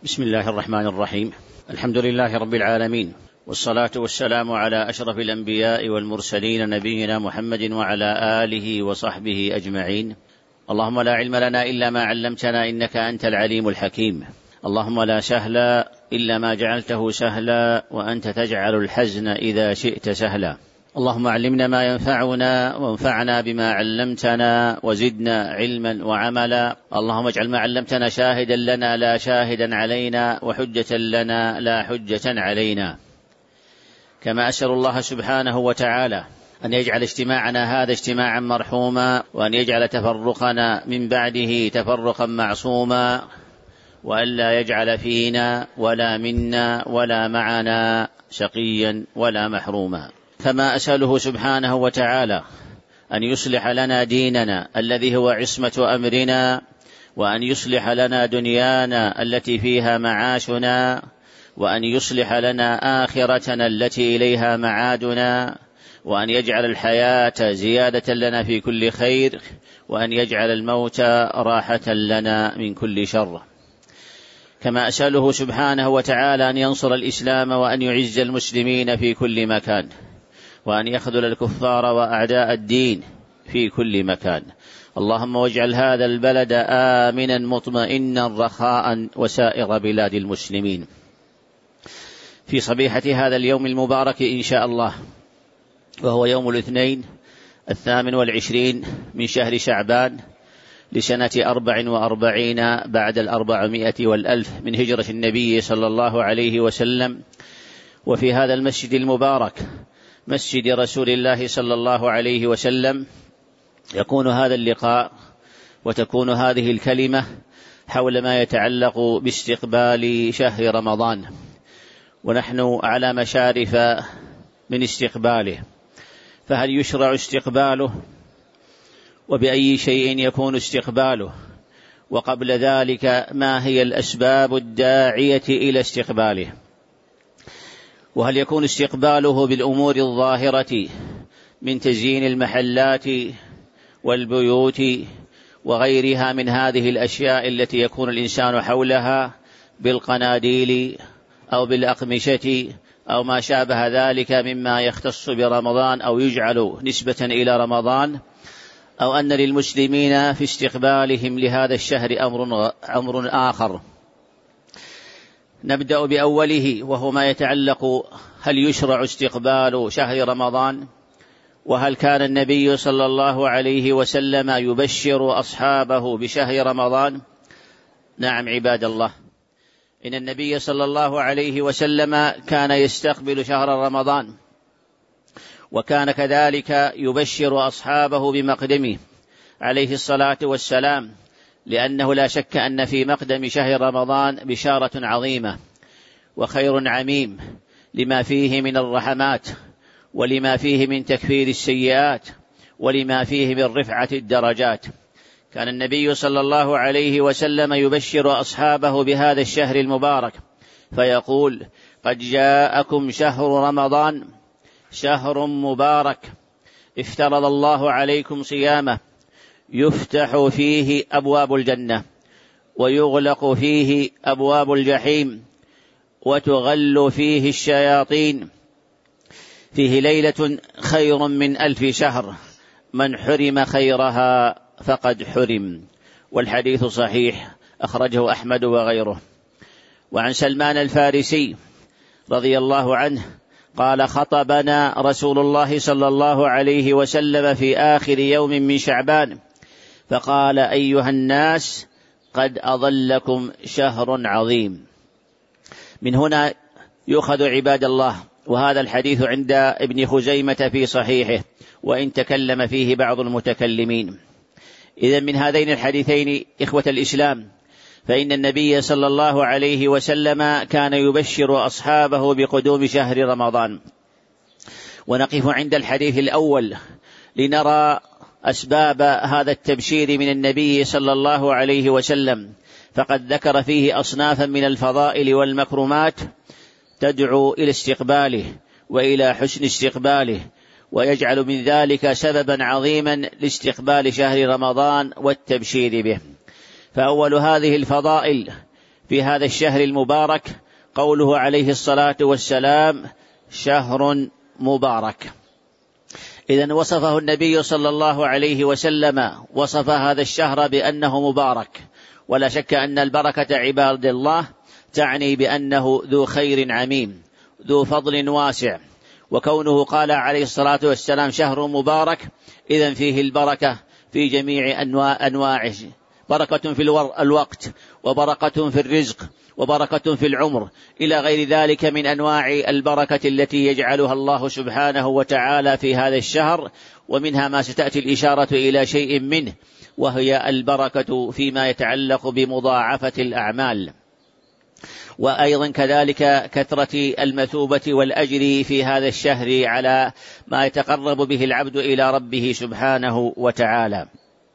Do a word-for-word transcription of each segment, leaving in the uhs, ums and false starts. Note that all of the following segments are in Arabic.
بسم الله الرحمن الرحيم. الحمد لله رب العالمين، والصلاة والسلام على أشرف الأنبياء والمرسلين نبينا محمد وعلى آله وصحبه أجمعين. اللهم لا علم لنا إلا ما علمتنا إنك أنت العليم الحكيم. اللهم لا سهل إلا ما جعلته سهلا، وأنت تجعل الحزن إذا شئت سهلا. اللهم علمنا ما ينفعنا وانفعنا بما علمتنا وزدنا علما وعملا. اللهم اجعل ما علمتنا شاهدا لنا لا شاهدا علينا، وحجة لنا لا حجة علينا. كما أسأل الله سبحانه وتعالى أن يجعل اجتماعنا هذا اجتماعا مرحوما، وأن يجعل تفرقنا من بعده تفرقا معصوما، وأن لا يجعل فينا ولا منا ولا معنا شقيا ولا محروما. كما أسأله سبحانه وتعالى أن يصلح لنا ديننا الذي هو عصمة أمرنا، وأن يصلح لنا دنيانا التي فيها معاشنا، وأن يصلح لنا آخرتنا التي إليها معادنا، وأن يجعل الحياة زيادة لنا في كل خير، وأن يجعل الموت راحة لنا من كل شر. كما أسأله سبحانه وتعالى أن ينصر الإسلام وأن يعز المسلمين في كل مكان، وأن يخذل الكفار وأعداء الدين في كل مكان. اللهم واجعل هذا البلد آمنا مطمئنا رخاء وسائر بلاد المسلمين. في صبيحة هذا اليوم المبارك إن شاء الله، وهو يوم الاثنين الثامن والعشرين من شهر شعبان لسنة أربع وأربعين بعد الأربعمائة والألف من هجرة النبي صلى الله عليه وسلم، وفي هذا المسجد المبارك مسجد رسول الله صلى الله عليه وسلم يكون هذا اللقاء وتكون هذه الكلمة حول ما يتعلق باستقبال شهر رمضان، ونحن على مشارف من استقباله. فهل يشرع استقباله؟ وبأي شيء يكون استقباله؟ وقبل ذلك ما هي الأسباب الداعية إلى استقباله؟ وهل يكون استقباله بالأمور الظاهرة من تزيين المحلات والبيوت وغيرها من هذه الأشياء التي يكون الإنسان حولها بالقناديل أو بالأقمشة أو ما شابه ذلك مما يختص برمضان أو يجعل نسبة إلى رمضان، أو أن للمسلمين في استقبالهم لهذا الشهر أمر, أمر آخر؟ نبدأ بأوله، وهو ما يتعلق هل يشرع استقبال شهر رمضان؟ وهل كان النبي صلى الله عليه وسلم يبشر أصحابه بشهر رمضان؟ نعم عباد الله، إن النبي صلى الله عليه وسلم كان يستقبل شهر رمضان، وكان كذلك يبشر أصحابه بمقدمه عليه الصلاة والسلام، لأنه لا شك أن في مقدم شهر رمضان بشارة عظيمة وخير عميم لما فيه من الرحمات، ولما فيه من تكفير السيئات، ولما فيه من رفعة الدرجات. كان النبي صلى الله عليه وسلم يبشر أصحابه بهذا الشهر المبارك فيقول: قد جاءكم شهر رمضان شهر مبارك افترض الله عليكم صيامه، يفتح فيه أبواب الجنة، ويغلق فيه أبواب الجحيم، وتغل فيه الشياطين، فيه ليلة خير من ألف شهر، من حرم خيرها فقد حرم. والحديث صحيح، أخرجه أحمد وغيره. وعن سلمان الفارسي رضي الله عنه قال: خطبنا رسول الله صلى الله عليه وسلم في آخر يوم من شعبان فقال: أيها الناس، قد أظلكم شهر عظيم. من هنا يؤخذ عباد الله، وهذا الحديث عند ابن خزيمة في صحيحه، وإن تكلم فيه بعض المتكلمين. إذن من هذين الحديثين إخوة الإسلام، فإن النبي صلى الله عليه وسلم كان يبشر أصحابه بقدوم شهر رمضان. ونقف عند الحديث الأول لنرى أسباب هذا التبشير من النبي صلى الله عليه وسلم، فقد ذكر فيه أصنافا من الفضائل والمكرمات تدعو إلى استقباله وإلى حسن استقباله، ويجعل من ذلك سببا عظيما لاستقبال شهر رمضان والتبشير به. فأول هذه الفضائل في هذا الشهر المبارك قوله عليه الصلاة والسلام: شهر مبارك. إذن وصفه النبي صلى الله عليه وسلم، وصف هذا الشهر بأنه مبارك، ولا شك أن البركة عباد الله تعني بأنه ذو خير عميم، ذو فضل واسع. وكونه قال عليه الصلاة والسلام شهر مبارك، إذن فيه البركة في جميع أنواع أنواعه، بركة في الوقت، وبركة في الرزق، وبركة في العمر، إلى غير ذلك من أنواع البركة التي يجعلها الله سبحانه وتعالى في هذا الشهر. ومنها ما ستأتي الإشارة إلى شيء منه، وهي البركة فيما يتعلق بمضاعفة الأعمال، وأيضا كذلك كثرة المثوبة والأجر في هذا الشهر على ما يتقرب به العبد إلى ربه سبحانه وتعالى.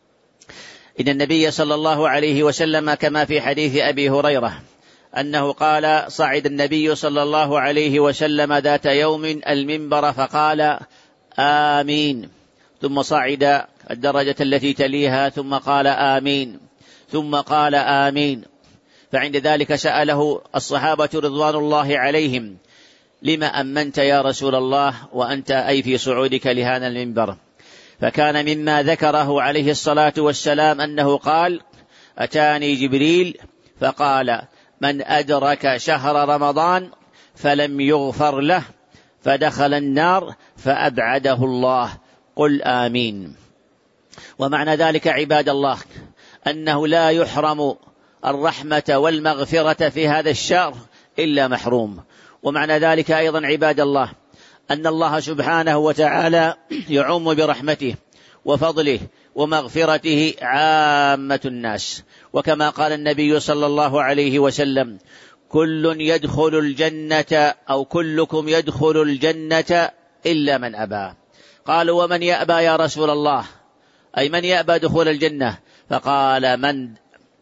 إن النبي صلى الله عليه وسلم كما في حديث أبي هريرة أنه قال: صعد النبي صلى الله عليه وسلم ذات يوم المنبر فقال: آمين، ثم صعد الدرجة التي تليها ثم قال: آمين، ثم قال: آمين. فعند ذلك سأله الصحابة رضوان الله عليهم: لما أمنت يا رسول الله وأنت أي في صعودك لهذا المنبر؟ فكان مما ذكره عليه الصلاة والسلام أنه قال: أتاني جبريل فقال: من أدرك شهر رمضان فلم يغفر له فدخل النار فأبعده الله، قل آمين. ومعنى ذلك عباد الله أنه لا يحرم الرحمة والمغفرة في هذا الشهر إلا محروم. ومعنى ذلك أيضا عباد الله أن الله سبحانه وتعالى يعم برحمته وفضله ومغفرته عامة الناس، وكما قال النبي صلى الله عليه وسلم: كل يدخل الجنة أو كلكم يدخل الجنة إلا من أبى. قالوا: ومن يأبى يا رسول الله؟ أي من يأبى دخول الجنة؟ فقال: من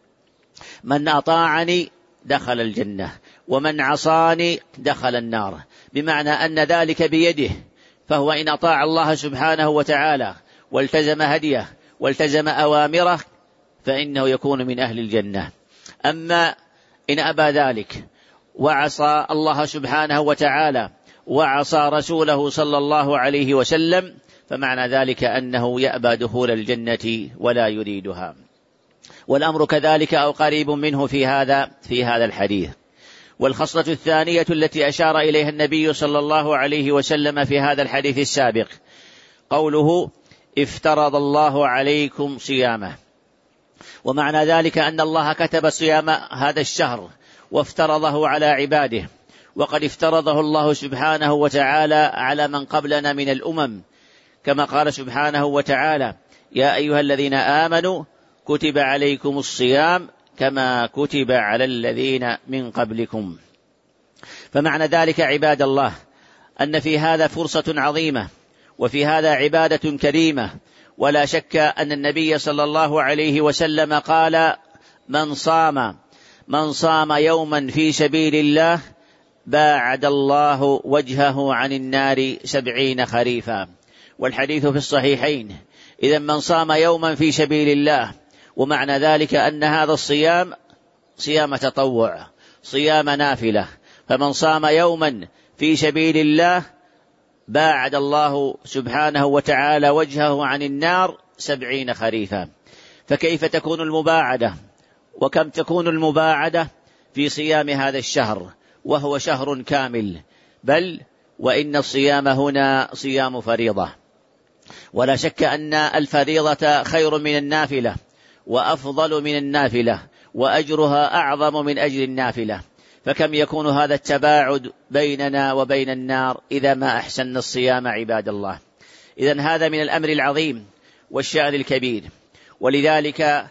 من أطاعني دخل الجنة، ومن عصاني دخل النار. بمعنى أن ذلك بيده، فهو إن أطاع الله سبحانه وتعالى والتزم هديه والتزم أوامره فإنه يكون من أهل الجنة. أما إن أبى ذلك وعصى الله سبحانه وتعالى وعصى رسوله صلى الله عليه وسلم فمعنى ذلك أنه يأبى دخول الجنة ولا يريدها. والأمر كذلك أو قريب منه في هذا في هذا الحديث. والخصلة الثانية التي أشار إليها النبي صلى الله عليه وسلم في هذا الحديث السابق قوله: افترض الله عليكم صيامه. ومعنى ذلك أن الله كتب صيام هذا الشهر وافترضه على عباده، وقد افترضه الله سبحانه وتعالى على من قبلنا من الأمم، كما قال سبحانه وتعالى: يا أيها الذين آمنوا كتب عليكم الصيام كما كتب على الذين من قبلكم. فمعنى ذلك عباد الله أن في هذا فرصة عظيمة، وفي هذا عبادة كريمة. ولا شك أن النبي صلى الله عليه وسلم قال: من صام من صام يوما في سبيل الله باعد الله وجهه عن النار سبعين خريفا. والحديث في الصحيحين. إذا من صام يوما في سبيل الله، ومعنى ذلك أن هذا الصيام صيام تطوع، صيام نافلة. فمن صام يوما في سبيل الله باعد الله سبحانه وتعالى وجهه عن النار سبعين خريفا. فكيف تكون المباعدة، وكم تكون المباعدة في صيام هذا الشهر وهو شهر كامل؟ بل وإن الصيام هنا صيام فريضة، ولا شك أن الفريضة خير من النافلة وأفضل من النافلة، وأجرها أعظم من أجر النافلة. فكم يكون هذا التباعد بيننا وبين النار إذا ما أحسن الصيام عباد الله. إذن هذا من الأمر العظيم والشأن الكبير. ولذلك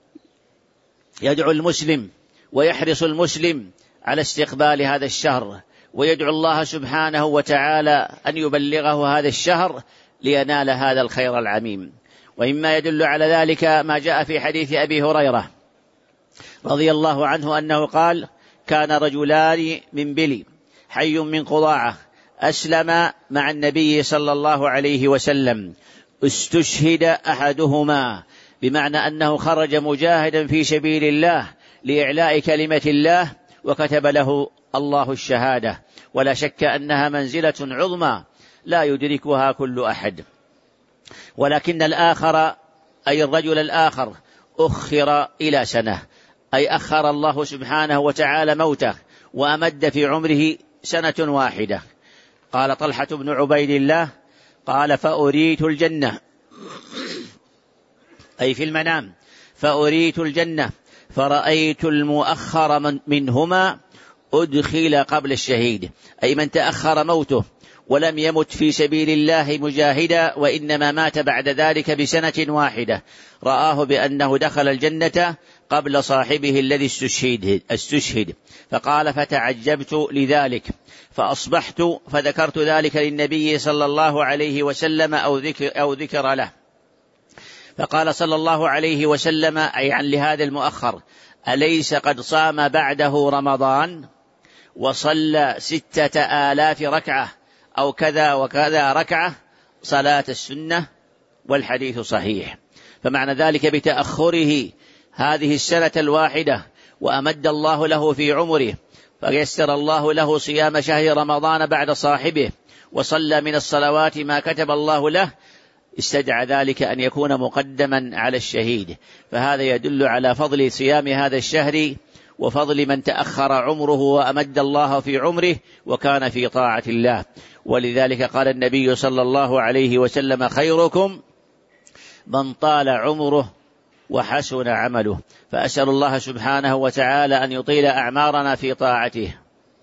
يدعو المسلم ويحرص المسلم على استقبال هذا الشهر، ويدعو الله سبحانه وتعالى أن يبلغه هذا الشهر لينال هذا الخير العميم. ومما يدل على ذلك ما جاء في حديث أبي هريرة رضي الله عنه أنه قال: كان رجلان من بلي حي من قضاعة أسلم مع النبي صلى الله عليه وسلم، استشهد أحدهما، بمعنى أنه خرج مجاهدا في سبيل الله لإعلاء كلمة الله وكتب له الله الشهادة، ولا شك أنها منزلة عظمى لا يدركها كل أحد. ولكن الآخر أي الرجل الآخر أخر إلى سنة، أي أخر الله سبحانه وتعالى موته وأمد في عمره سنة واحدة. قال طلحة بن عبيد الله قال فأريت الجنة، أي في المنام، فأريت الجنة فرأيت المؤخر من منهما أدخل قبل الشهيد، أي من تأخر موته ولم يمت في سبيل الله مجاهدا وإنما مات بعد ذلك بسنة واحدة، رآه بأنه دخل الجنة قبل صاحبه الذي استشهد, استشهد فقال فتعجبت لذلك فأصبحت فذكرت ذلك للنبي صلى الله عليه وسلم أو ذكر, أو ذكر له، فقال صلى الله عليه وسلم أي عن لهذا المؤخر أليس قد صام بعده رمضان وصلى ستة آلاف ركعة أو كذا وكذا ركعة صلاة السنة؟ والحديث صحيح. فمعنى ذلك بتأخره هذه السنة الواحدة وأمد الله له في عمره فيسر الله له صيام شهر رمضان بعد صاحبه وصلى من الصلوات ما كتب الله له، استدعى ذلك أن يكون مقدما على الشهيد. فهذا يدل على فضل صيام هذا الشهر وفضل من تأخر عمره وأمد الله في عمره وكان في طاعة الله. ولذلك قال النبي صلى الله عليه وسلم خيركم من طال عمره وحسن عمله. فأسأل الله سبحانه وتعالى أن يطيل أعمارنا في طاعته.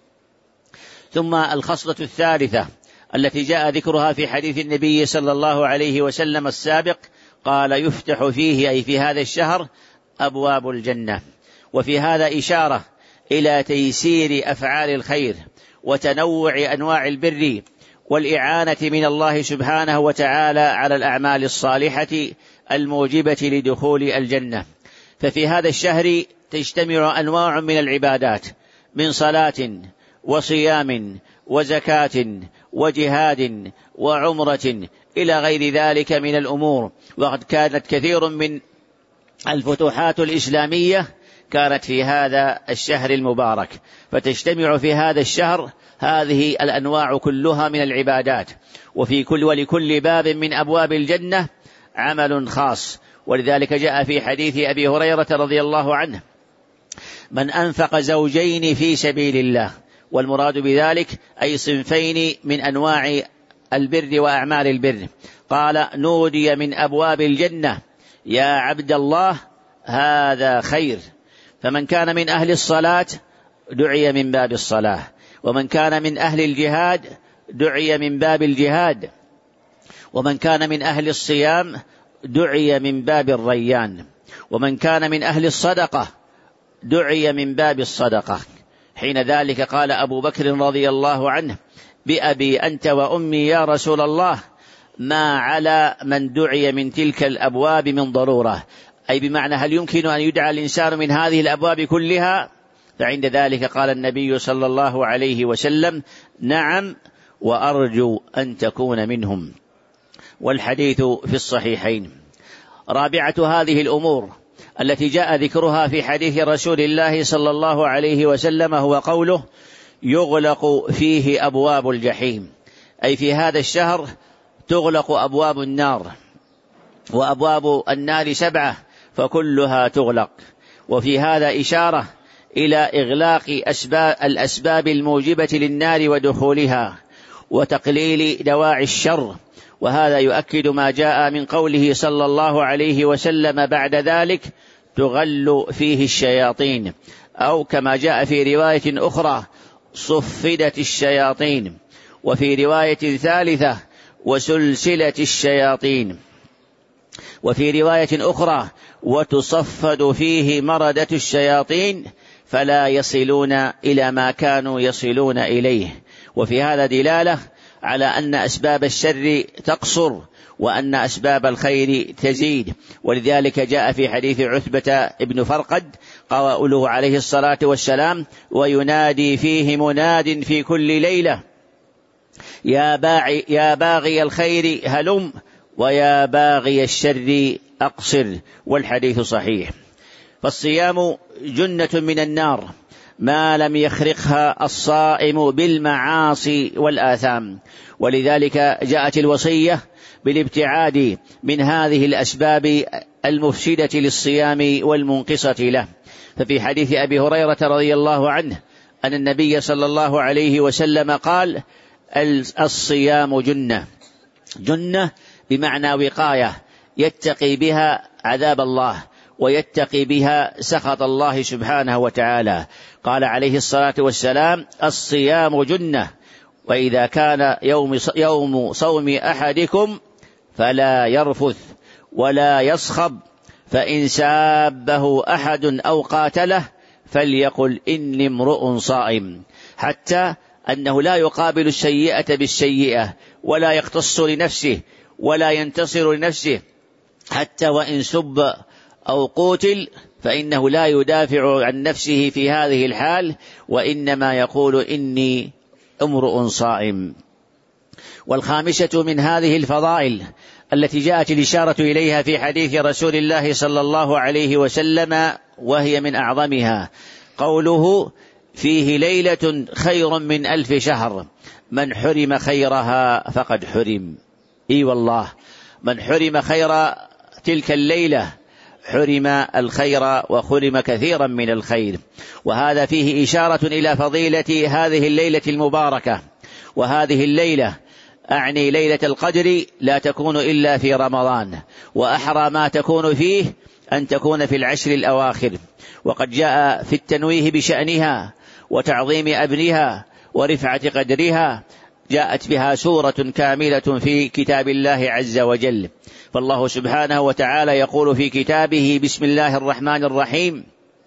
ثم الخصلة الثالثة التي جاء ذكرها في حديث النبي صلى الله عليه وسلم السابق قال يفتح فيه أي في هذا الشهر أبواب الجنة. وفي هذا إشارة إلى تيسير أفعال الخير وتنوع أنواع البر والإعانة من الله سبحانه وتعالى على الأعمال الصالحة الموجبة لدخول الجنة. ففي هذا الشهر تجتمع أنواع من العبادات من صلاة وصيام وزكاة وجهاد وعمرة إلى غير ذلك من الأمور. وقد كانت كثير من الفتوحات الإسلامية كانت في هذا الشهر المبارك، فتجتمع في هذا الشهر هذه الأنواع كلها من العبادات، وفي كل ولكل باب من أبواب الجنة عمل خاص. ولذلك جاء في حديث أبي هريرة رضي الله عنه من أنفق زوجين في سبيل الله، والمراد بذلك أي صنفين من أنواع البر وأعمال البر، قال نودي من أبواب الجنة يا عبد الله هذا خير. فمن كان من أهل الصلاة دعي من باب الصلاة، ومن كان من أهل الجهاد دعي من باب الجهاد، ومن كان من أهل الصيام دعي من باب الريان، ومن كان من أهل الصدقة دعي من باب الصدقة. حين ذلك قال أبو بكر رضي الله عنه بأبي أنت وأمي يا رسول الله ما على من دعي من تلك الأبواب من ضرورة، أي بمعنى هل يمكن أن يدعى الإنسان من هذه الأبواب كلها؟ فعند ذلك قال النبي صلى الله عليه وسلم نعم وأرجو أن تكون منهم. والحديث في الصحيحين. رابعة هذه الأمور التي جاء ذكرها في حديث رسول الله صلى الله عليه وسلم هو قوله يغلق فيه أبواب الجحيم، أي في هذا الشهر تغلق أبواب النار، وأبواب النار سبعة فكلها تغلق. وفي هذا إشارة إلى إغلاق أسباب الأسباب الموجبة للنار ودخولها وتقليل دواعي الشر. وهذا يؤكد ما جاء من قوله صلى الله عليه وسلم بعد ذلك تغل فيه الشياطين، أو كما جاء في رواية أخرى صفدت الشياطين، وفي رواية ثالثة وسلسلة الشياطين، وفي رواية أخرى وتصفد فيه مردة الشياطين فلا يصلون إلى ما كانوا يصلون إليه. وفي هذا دلالة على أن أسباب الشر تقصر وأن أسباب الخير تزيد. ولذلك جاء في حديث عتبة ابن فرقد قوله عليه الصلاة والسلام وينادي فيه مناد في كل ليلة يا باغي, يا باغي الخير هلم ويا باغي الشر أقصر. والحديث صحيح. فالصيام جنة من النار ما لم يخرقها الصائم بالمعاصي والآثام، ولذلك جاءت الوصية بالابتعاد من هذه الأسباب المفسدة للصيام والمنقصة له. ففي حديث أبي هريرة رضي الله عنه أن النبي صلى الله عليه وسلم قال: الصيام جنة، جنة بمعنى وقاية يتقي بها عذاب الله ويتقي بها سخط الله سبحانه وتعالى. قال عليه الصلاة والسلام: الصيام جنة، وإذا كان يوم يوم صوم أحدكم فلا يرفث ولا يصخب، فإن سابه أحد أو قاتله فليقل إني امرؤ صائم، حتى أنه لا يقابل السيئة بالسيئة ولا يقتص لنفسه ولا ينتصر لنفسه، حتى وإن سب أو قوتل فإنه لا يدافع عن نفسه في هذه الحال، وإنما يقول إني امرؤ صائم. والخامسة من هذه الفضائل التي جاءت الإشارة إليها في حديث رسول الله صلى الله عليه وسلم وهي من أعظمها قوله: فيه ليلة خير من ألف شهر، من حرم خيرها فقد حرم. إي والله، من حرم خير تلك الليلة حرم الخير وحرم كثيرا من الخير. وهذا فيه إشارة إلى فضيلة هذه الليلة المباركة. وهذه الليلة أعني ليلة القدر لا تكون إلا في رمضان، وأحرى ما تكون فيه أن تكون في العشر الأواخر. وقد جاء في التنويه بشأنها وتعظيم أبنها ورفعة قدرها، جاءت بها سورة كاملة في كتاب الله عز وجل. فالله سبحانه وتعالى يقول في كتابه: بسم الله الرحمن الرحيم: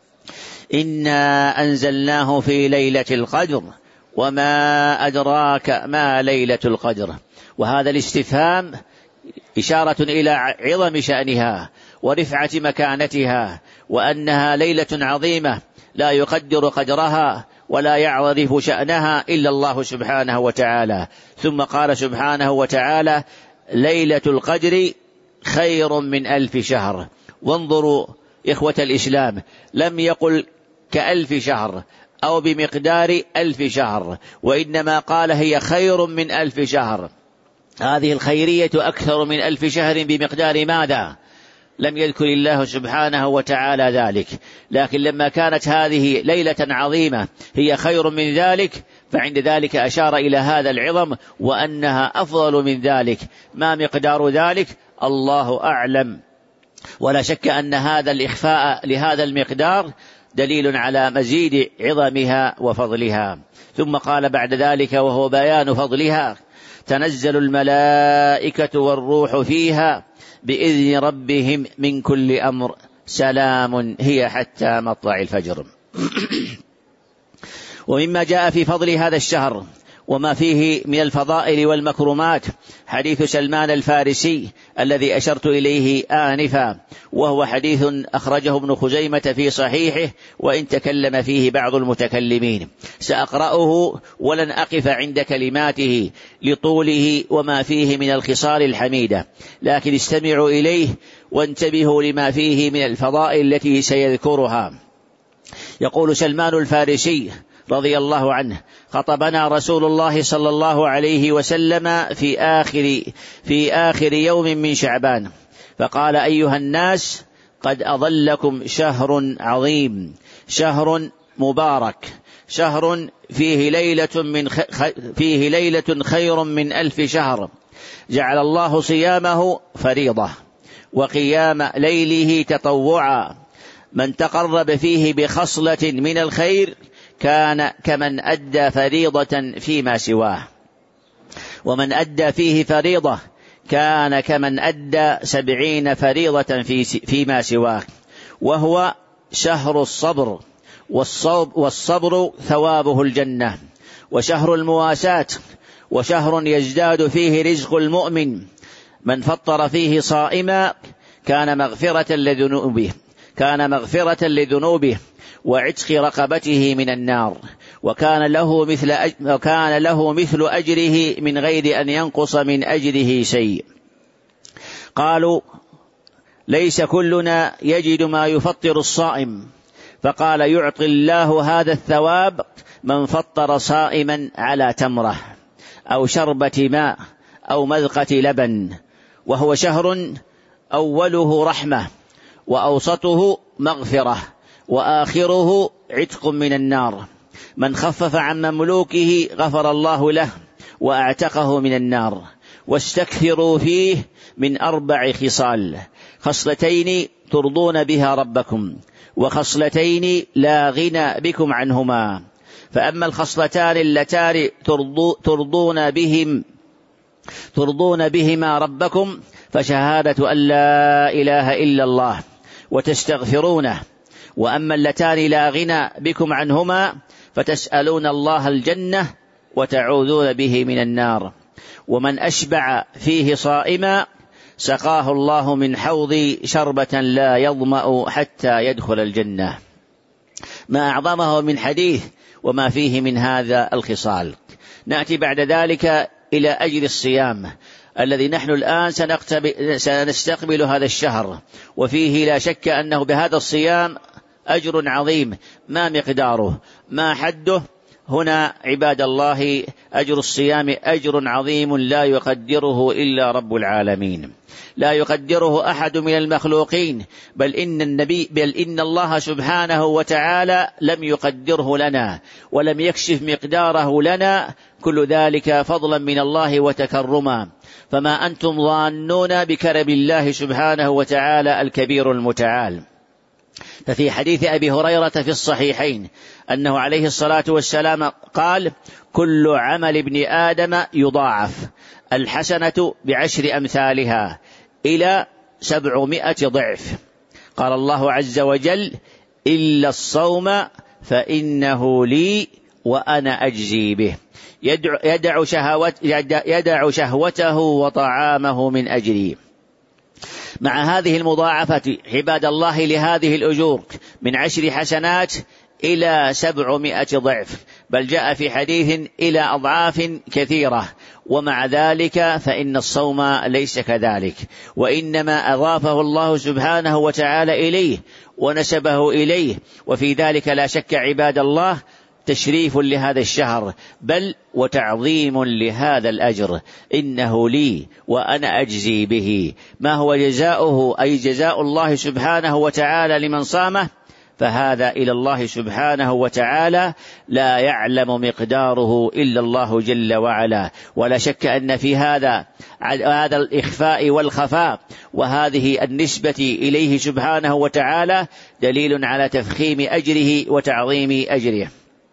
إنا أنزلناه في ليلة القدر وما أدراك ما ليلة القدر. وهذا الاستفهام إشارة إلى عظم شأنها ورفعة مكانتها، وأنها ليلة عظيمة لا يقدر قدرها ولا يعرف شأنها إلا الله سبحانه وتعالى. ثم قال سبحانه وتعالى: ليلة القدر خير من ألف شهر. وانظروا إخوة الإسلام، لم يقل كألف شهر أو بمقدار ألف شهر، وإنما قال هي خير من ألف شهر. هذه الخيرية أكثر من ألف شهر بمقدار ماذا؟ لم يذكر الله سبحانه وتعالى ذلك، لكن لما كانت هذه ليلة عظيمة هي خير من ذلك، فعند ذلك أشار إلى هذا العظم وأنها أفضل من ذلك. ما مقدار ذلك؟ الله أعلم. ولا شك أن هذا الإخفاء لهذا المقدار دليل على مزيد عظمها وفضلها. ثم قال بعد ذلك وهو بيان فضلها: تنزل الملائكة والروح فيها بإذن ربهم من كل أمر سلام هي حتى مطلع الفجر. ومما جاء في فضل هذا الشهر وما فيه من الفضائل والمكرمات حديث سلمان الفارسي الذي أشرت إليه آنفا، وهو حديث أخرجه ابن خزيمة في صحيحه، وإن تكلم فيه بعض المتكلمين. سأقرأه ولن أقف عند كلماته لطوله وما فيه من الخصال الحميدة، لكن استمعوا إليه وانتبهوا لما فيه من الفضائل التي سيذكرها. يقول سلمان الفارسي رضي الله عنه: خطبنا رسول الله صلى الله عليه وسلم في آخر, في آخر يوم من شعبان فقال: أيها الناس، قد أظلكم شهر عظيم، شهر مبارك، شهر فيه ليلة, من خ... فيه ليلة خير من ألف شهر، جعل الله صيامه فريضة وقيام ليله تطوعا، من تقرب فيه بخصلة من الخير كان كمن أدى فريضة فيما سواه، ومن أدى فيه فريضة كان كمن أدى سبعين فريضة في فيما سواه. وهو شهر الصبر، والصبر ثوابه الجنة، وشهر المواساة، وشهر يزداد فيه رزق المؤمن، من فطر فيه صائما كان مغفرة لذنوبه كان مغفرة لذنوبه وعتق رقبته من النار، وكان له مثل أج... وكان له مثل أجره من غير أن ينقص من أجره شيء. قالوا: ليس كلنا يجد ما يفطر الصائم، فقال يعطي الله هذا الثواب من فطر صائما على تمرة أو شربة ماء أو مذقة لبن، وهو شهر أوله رحمة وأوسطه مغفرة وآخره عتق من النار. من خفف عن مملوكه غفر الله له وأعتقه من النار. واستكثروا فيه من أربع خصال: خصلتين ترضون بها ربكم، وخصلتين لا غنى بكم عنهما. فأما الخصلتان اللتان ترضون بهم ترضون بهما ربكم فشهادة أن لا إله إلا الله وتستغفرونه. وأما اللتان لا غنى بكم عنهما فتسألون الله الجنة وتعوذون به من النار. ومن أشبع فيه صائما سقاه الله من حوض شربة لا يظمأ حتى يدخل الجنة. ما أعظمه من حديث وما فيه من هذا الخصال. نأتي بعد ذلك إلى أجر الصيام الذي نحن الآن سنستقبل هذا الشهر، وفيه لا شك أنه بهذا الصيام أجر عظيم. ما مقداره؟ ما حده؟ هنا عباد الله أجر الصيام أجر عظيم لا يقدره إلا رب العالمين، لا يقدره أحد من المخلوقين، بل إن النبي بل إن الله سبحانه وتعالى لم يقدره لنا ولم يكشف مقداره لنا، كل ذلك فضلا من الله وتكرما. فما أنتم ظانون بكرم الله سبحانه وتعالى الكبير المتعال. ففي حديث أبي هريرة في الصحيحين أنه عليه الصلاة والسلام قال: كل عمل ابن آدم يضاعف، الحسنة بعشر أمثالها إلى سبعمائة ضعف. قال الله عز وجل: إلا الصوم فإنه لي وأنا أجزي به. يدع, شهوت يدع شهوته وطعامه من أجلي. مع هذه المضاعفة عباد الله لهذه الأجور من عشر حسنات إلى سبعمائة ضعف، بل جاء في حديث إلى أضعاف كثيرة. ومع ذلك فإن الصوم ليس كذلك، وإنما أضافه الله سبحانه وتعالى إليه ونسبه إليه. وفي ذلك لا شك عباد الله تشريف لهذا الشهر، بل وتعظيم لهذا الأجر. إنه لي وأنا أجزي به. ما هو جزاؤه؟ أي جزاء الله سبحانه وتعالى لمن صامه، فهذا إلى الله سبحانه وتعالى لا يعلم مقداره إلا الله جل وعلا. ولا شك أن في هذا هذا الإخفاء والخفاء وهذه النسبة إليه سبحانه وتعالى دليل على تفخيم أجره وتعظيم أجره.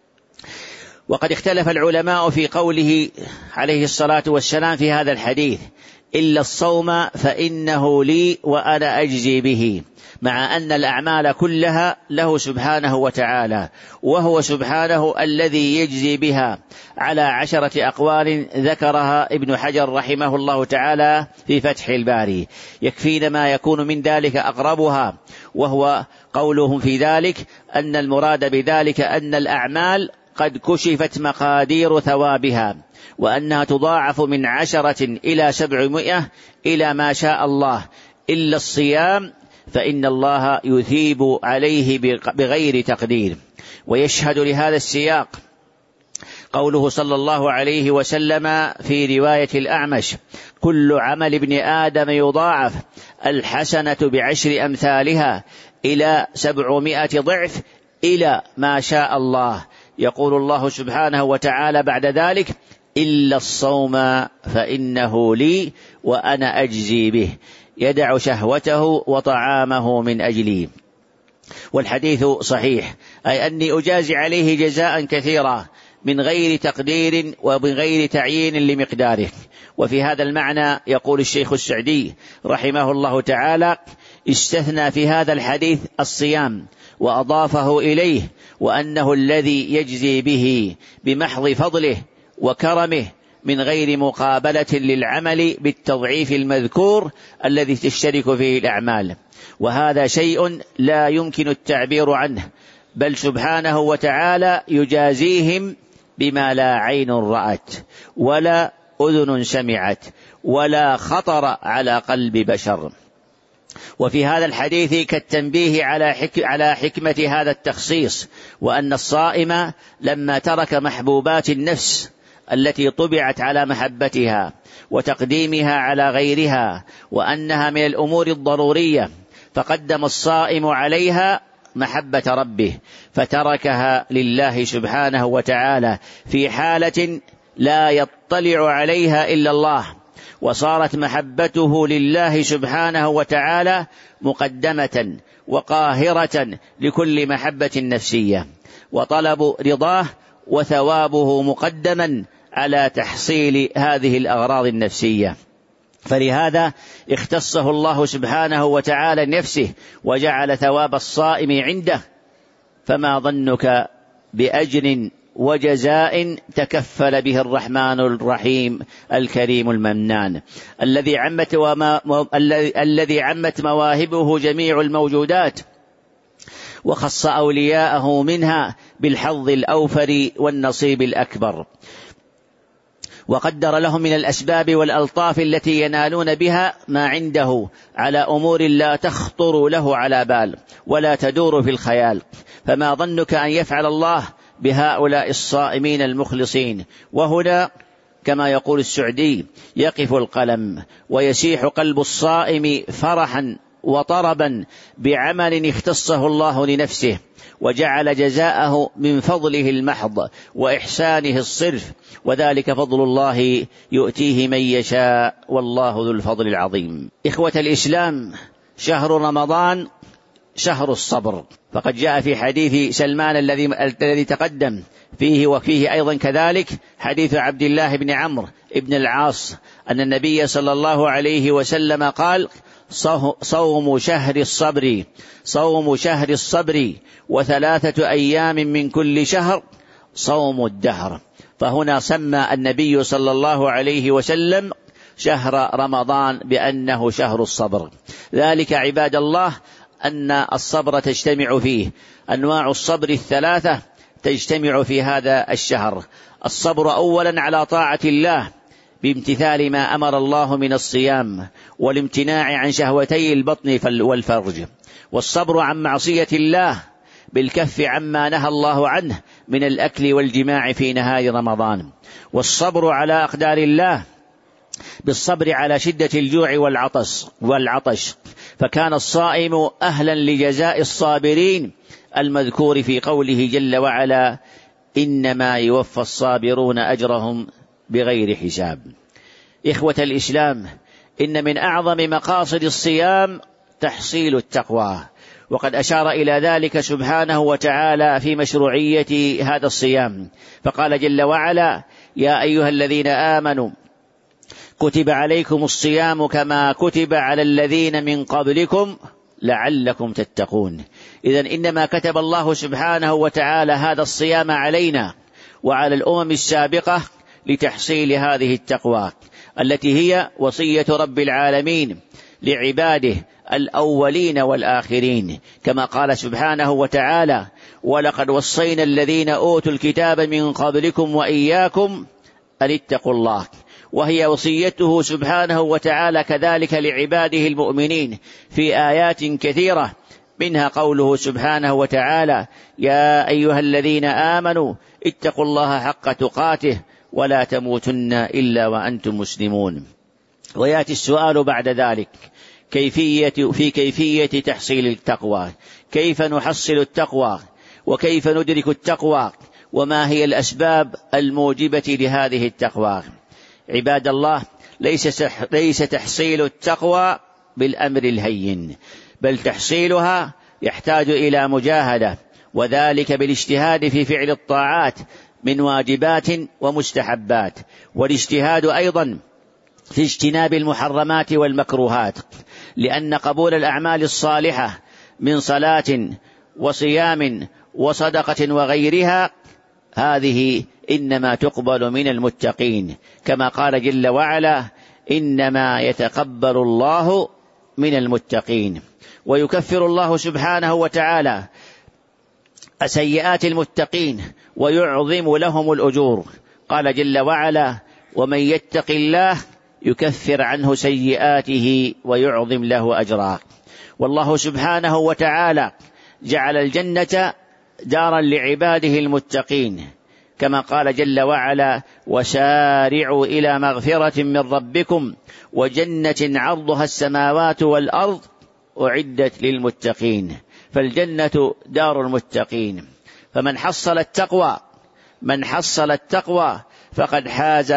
وقد اختلف العلماء في قوله عليه الصلاة والسلام في هذا الحديث: إلا الصوم فإنه لي وأنا أجزي به، مع أن الأعمال كلها له سبحانه وتعالى، وهو سبحانه الذي يجزي بها على عشرة أقوال ذكرها ابن حجر رحمه الله تعالى في فتح الباري. يكفينا ما يكون من ذلك أقربها، وهو قولهم في ذلك أن المراد بذلك أن الأعمال قد كشفت مقادير ثوابها، وأنها تضاعف من عشرة إلى سبعمائة إلى ما شاء الله، إلا الصيام فإن الله يثيب عليه بغير تقدير. ويشهد لهذا السياق قوله صلى الله عليه وسلم في رواية الأعمش: كل عمل ابن آدم يضاعف، الحسنة بعشر أمثالها إلى سبعمائة ضعف إلى ما شاء الله. يقول الله سبحانه وتعالى بعد ذلك: إلا الصوم فإنه لي وأنا أجزي به، يدع شهوته وطعامه من أجلي. والحديث صحيح، أي أني أجازي عليه جزاء كثيرا من غير تقدير ومن غير تعيين لمقداره. وفي هذا المعنى يقول الشيخ السعدي رحمه الله تعالى: استثنى في هذا الحديث الصيام وأضافه إليه، وأنه الذي يجزي به بمحض فضله وكرمه من غير مقابلة للعمل بالتضعيف المذكور الذي تشترك فيه الأعمال. وهذا شيء لا يمكن التعبير عنه، بل سبحانه وتعالى يجازيهم بما لا عين رأت ولا أذن سمعت ولا خطر على قلب بشر. وفي هذا الحديث كالتنبيه على حك على حكمة هذا التخصيص، وأن الصائم لما ترك محبوبات النفس التي طبعت على محبتها وتقديمها على غيرها وأنها من الأمور الضرورية، فقدم الصائم عليها محبة ربه فتركها لله سبحانه وتعالى في حالة لا يطلع عليها إلا الله، وصارت محبته لله سبحانه وتعالى مقدمة وقاهرة لكل محبة نفسية، وطلب رضاه وثوابه مقدما على تحصيل هذه الأغراض النفسية. فلهذا اختصه الله سبحانه وتعالى نفسه وجعل ثواب الصائم عنده، فما ظنك بأجر وجزاء تكفل به الرحمن الرحيم الكريم المنان الذي عمت, وما الذي عمت مواهبه جميع الموجودات، وخص أولياءه منها بالحظ الأوفر والنصيب الأكبر، وقدر لهم من الأسباب والألطاف التي ينالون بها ما عنده على أمور لا تخطر له على بال ولا تدور في الخيال. فما ظنك أن يفعل الله بهؤلاء الصائمين المخلصين؟ وهنا كما يقول السعدي يقف القلم ويسيح قلب الصائم فرحا وطربا بعمل اختصه الله لنفسه، وجعل جزاءه من فضله المحض وإحسانه الصرف، وذلك فضل الله يؤتيه من يشاء والله ذو الفضل العظيم. إخوة الإسلام، شهر رمضان شهر الصبر، فقد جاء في حديث سلمان الذي الذي تقدم فيه وفيه أيضا كذلك حديث عبد الله بن عمرو بن العاص أن النبي صلى الله عليه وسلم قال: صوم شهر الصبر صوم شهر الصبر وثلاثة أيام من كل شهر صوم الدهر. فهنا سمى النبي صلى الله عليه وسلم شهر رمضان بأنه شهر الصبر. ذلك عباد الله أن الصبر تجتمع فيه أنواع الصبر الثلاثة تجتمع في هذا الشهر. الصبر أولا على طاعة الله بامتثال ما أمر الله من الصيام والامتناع عن شهوتي البطن والفرج، والصبر عن معصية الله بالكف عما نهى الله عنه من الأكل والجماع في نهار رمضان، والصبر على أقدار الله بالصبر على شدة الجوع والعطش والعطش فكان الصائم أهلا لجزاء الصابرين المذكور في قوله جل وعلا: إنما يوفى الصابرون أجرهم بغير حساب. إخوة الإسلام، إن من أعظم مقاصد الصيام تحصيل التقوى، وقد أشار إلى ذلك سبحانه وتعالى في مشروعية هذا الصيام، فقال جل وعلا: يا أيها الذين آمنوا كتب عليكم الصيام كما كتب على الذين من قبلكم لعلكم تتقون. إذن إنما كتب الله سبحانه وتعالى هذا الصيام علينا وعلى الأمم السابقة لتحصيل هذه التقوى التي هي وصية رب العالمين لعباده الأولين والآخرين، كما قال سبحانه وتعالى: ولقد وصينا الذين أوتوا الكتاب من قبلكم وإياكم أن اتقوا الله. وهي وصيته سبحانه وتعالى كذلك لعباده المؤمنين في آيات كثيرة، منها قوله سبحانه وتعالى: يا أيها الذين آمنوا اتقوا الله حق تقاته ولا تموتن إلا وأنتم مسلمون. ويأتي السؤال بعد ذلك كيفية في كيفية تحصيل التقوى، كيف نحصل التقوى وكيف ندرك التقوى وما هي الأسباب الموجبة لهذه التقوى. عباد الله، ليس ليس تحصيل التقوى بالأمر الهين، بل تحصيلها يحتاج إلى مجاهدة، وذلك بالاجتهاد في فعل الطاعات من واجبات ومستحبات، والاجتهاد أيضا في اجتناب المحرمات والمكروهات، لأن قبول الأعمال الصالحة من صلاة وصيام وصدقة وغيرها هذه إنما تقبل من المتقين، كما قال جل وعلا: إنما يتقبل الله من المتقين. ويكفر الله سبحانه وتعالى سيئات المتقين ويعظم لهم الأجور. قال جل وعلا: ومن يتق الله يكفر عنه سيئاته ويعظم له أجرا. والله سبحانه وتعالى جعل الجنة دارا لعباده المتقين، كما قال جل وعلا: وسارعوا إلى مغفرة من ربكم وجنة عرضها السماوات والأرض أعدت للمتقين. فالجنة دار المتقين، فمن حصل التقوى من حصل التقوى فقد حاز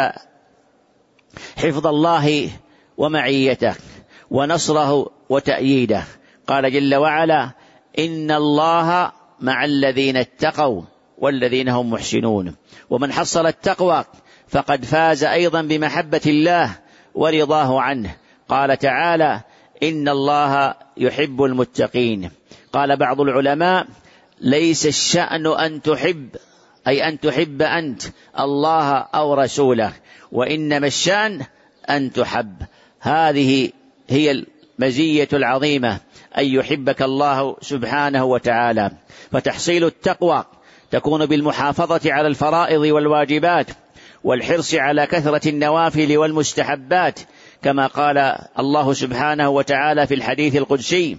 حفظ الله ومعيته ونصره وتأييده. قال جل وعلا: إن الله مع الذين اتقوا والذين هم محسنون. ومن حصل التقوى فقد فاز أيضا بمحبة الله ورضاه عنه. قال تعالى: إن الله يحب المتقين. قال بعض العلماء: ليس الشأن أن تحب، أي أن تحب أنت الله أو رسوله، وإنما الشأن أن تحب. هذه هي المزية العظيمة، أن يحبك الله سبحانه وتعالى. فتحصيل التقوى تكون بالمحافظة على الفرائض والواجبات والحرص على كثرة النوافل والمستحبات، كما قال الله سبحانه وتعالى في الحديث القدسي: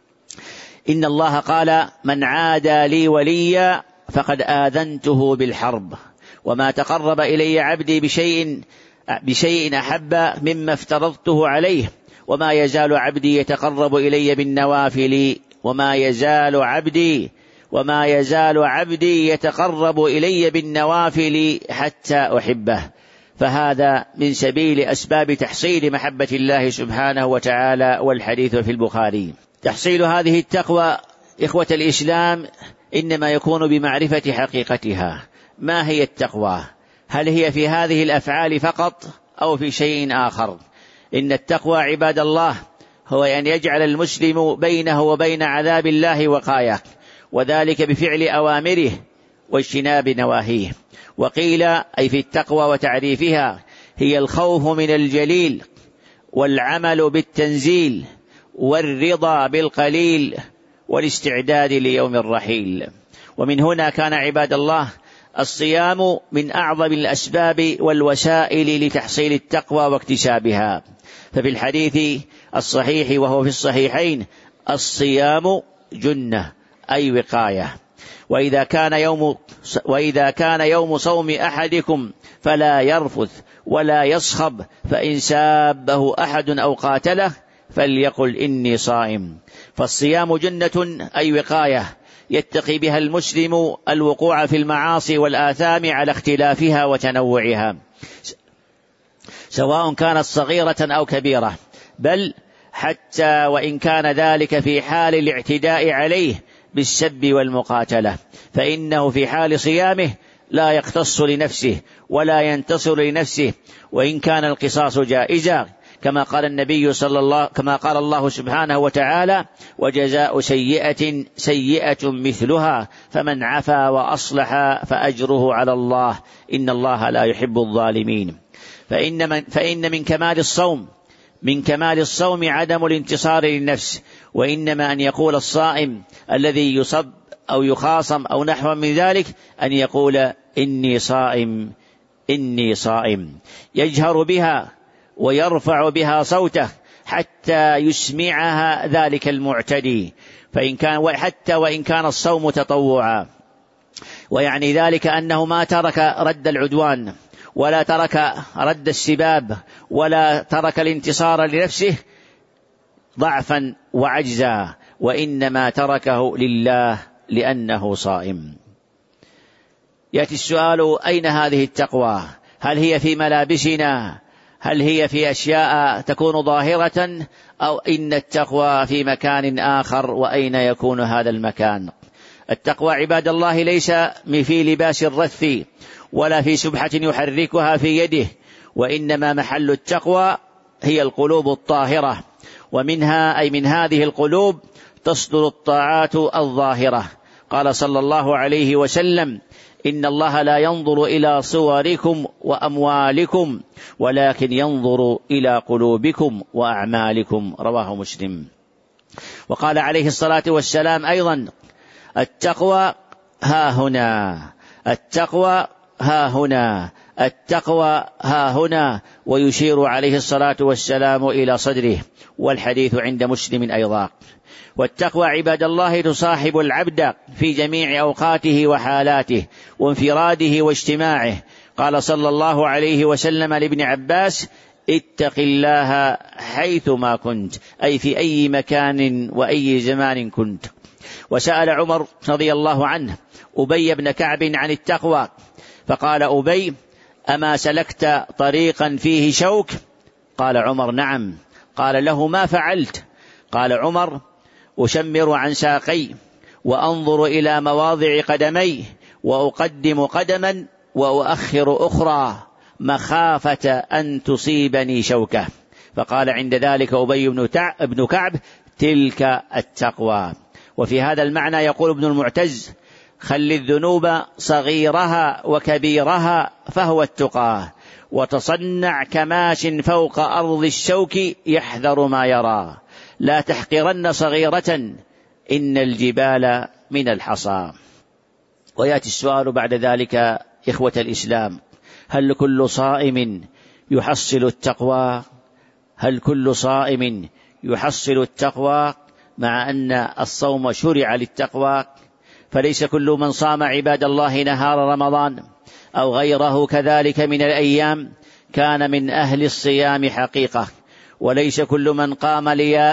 إن الله قال: من عادى لي وليا فقد آذنته بالحرب، وما تقرب إلي عبدي بشيء بشيء أحب مما افترضته عليه، وما يزال عبدي يتقرب إلي بالنوافل وما يزال عبدي وما يزال عبدي يتقرب إلي بالنوافل حتى أحبه. فهذا من سبيل أسباب تحصيل محبة الله سبحانه وتعالى، والحديث في البخاري. تحصيل هذه التقوى إخوة الإسلام إنما يكون بمعرفة حقيقتها. ما هي التقوى؟ هل هي في هذه الأفعال فقط أو في شيء آخر؟ إن التقوى عباد الله هو أن يجعل المسلم بينه وبين عذاب الله وقاية، وذلك بفعل أوامره واجتناب نواهيه. وقيل أي في التقوى وتعريفها: هي الخوف من الجليل والعمل بالتنزيل والرضا بالقليل والاستعداد ليوم الرحيل. ومن هنا كان عباد الله الصيام من أعظم الأسباب والوسائل لتحصيل التقوى واكتسابها. ففي الحديث الصحيح وهو في الصحيحين: الصيام جنة، أي وقاية. وإذا كان يوم وإذا كان يوم صوم أحدكم فلا يرفث ولا يصخب، فإن سابه أحد أو قاتله فليقل إني صائم. فالصيام جنة، أي وقاية، يتقي بها المسلم الوقوع في المعاصي والآثام على اختلافها وتنوعها، سواء كانت صغيرة أو كبيرة، بل حتى وإن كان ذلك في حال الاعتداء عليه بالسب والمقاتلة، فإنه في حال صيامه لا يقتص لنفسه ولا ينتصر لنفسه، وإن كان القصاص جائزا، كما قال النبي صلى الله كما قال الله سبحانه وتعالى: وجزاء سيئة سيئة مثلها فمن عفا وأصلح فأجره على الله إن الله لا يحب الظالمين. فإن من, فإن من كمال الصوم من كمال الصوم عدم الانتصار للنفس، وإنما أن يقول الصائم الذي يصب أو يخاصم أو نحو من ذلك أن يقول إني صائم إني صائم، يجهر بها ويرفع بها صوته حتى يسمعها ذلك المعتدي، فإن كان حتى وإن كان الصوم تطوعا. ويعني ذلك أنه ما ترك رد العدوان ولا ترك رد السباب ولا ترك الانتصار لنفسه ضعفا وعجزا، وإنما تركه لله لأنه صائم. يأتي السؤال: أين هذه التقوى؟ هل هي في ملابسنا؟ هل هي في أشياء تكون ظاهرة؟ أو إن التقوى في مكان آخر؟ وأين يكون هذا المكان؟ التقوى عباد الله ليس في لباس الرث ولا في سبحة يحركها في يده، وإنما محل التقوى هي القلوب الطاهرة، ومنها أي من هذه القلوب تصدر الطاعات الظاهرة. قال صلى الله عليه وسلم: إن الله لا ينظر إلى صوركم وأموالكم ولكن ينظر إلى قلوبكم وأعمالكم، رواه مسلم. وقال عليه الصلاة والسلام أيضا: التقوى ها هنا التقوى ها هنا التقوى ها هنا، ويشير عليه الصلاة والسلام إلى صدره، والحديث عند مسلم أيضا. والتقوى عباد الله تصاحب العبد في جميع أوقاته وحالاته وانفراده واجتماعه. قال صلى الله عليه وسلم لابن عباس: اتق الله حيثما كنت، أي في أي مكان وأي زمان كنت. وسأل عمر رضي الله عنه أبي بن كعب عن التقوى، فقال أبي: أما سلكت طريقا فيه شوك؟ قال عمر: نعم. قال له: ما فعلت؟ قال عمر: أشمر عن ساقي، وأنظر إلى مواضع قدمي، وأقدم قدما وأؤخر أخرى، مخافة أن تصيبني شوكة. فقال عند ذلك أبي بن كعب: تلك التقوى. وفي هذا المعنى يقول ابن المعتز: خل الذنوب صغيرها وكبيرها فهو التقى، وتصنع كماش فوق أرض الشوك يحذر ما يرى، لا تحقرن صغيرة إن الجبال من الحصى. ويأتي السؤال بعد ذلك: إخوة الإسلام، هل كل صائم يحصل التقوى؟ هل كل صائم يحصل التقوى؟ مع أن الصوم شرع للتقوى، فليس كل من صام عباد الله نهار رمضان أو غيره كذلك من الأيام كان من أهل الصيام حقيقة، وليس كل من قام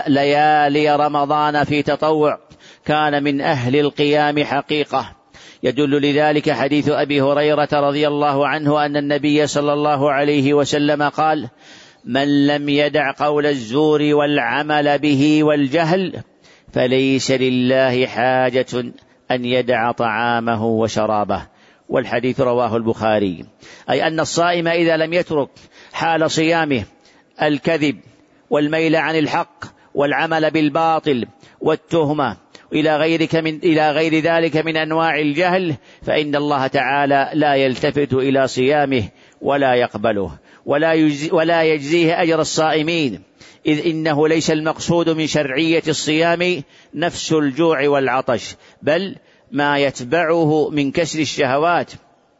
ليالي رمضان في تطوع كان من أهل القيام حقيقة. يدل لذلك حديث أبي هريرة رضي الله عنه أن النبي صلى الله عليه وسلم قال: من لم يدع قول الزور والعمل به والجهل فليس لله حاجة أن يدع طعامه وشرابه. والحديث رواه البخاري. أي أن الصائم إذا لم يترك حال صيامه الكذب والميل عن الحق والعمل بالباطل والتهمة إلى غيرك من إلى غير ذلك من أنواع الجهل، فإن الله تعالى لا يلتفت إلى صيامه ولا يقبله ولا يجزي ولا يجزيه أجر الصائمين، إذ إنه ليس المقصود من شرعية الصيام نفس الجوع والعطش، بل ما يتبعه من كسر الشهوات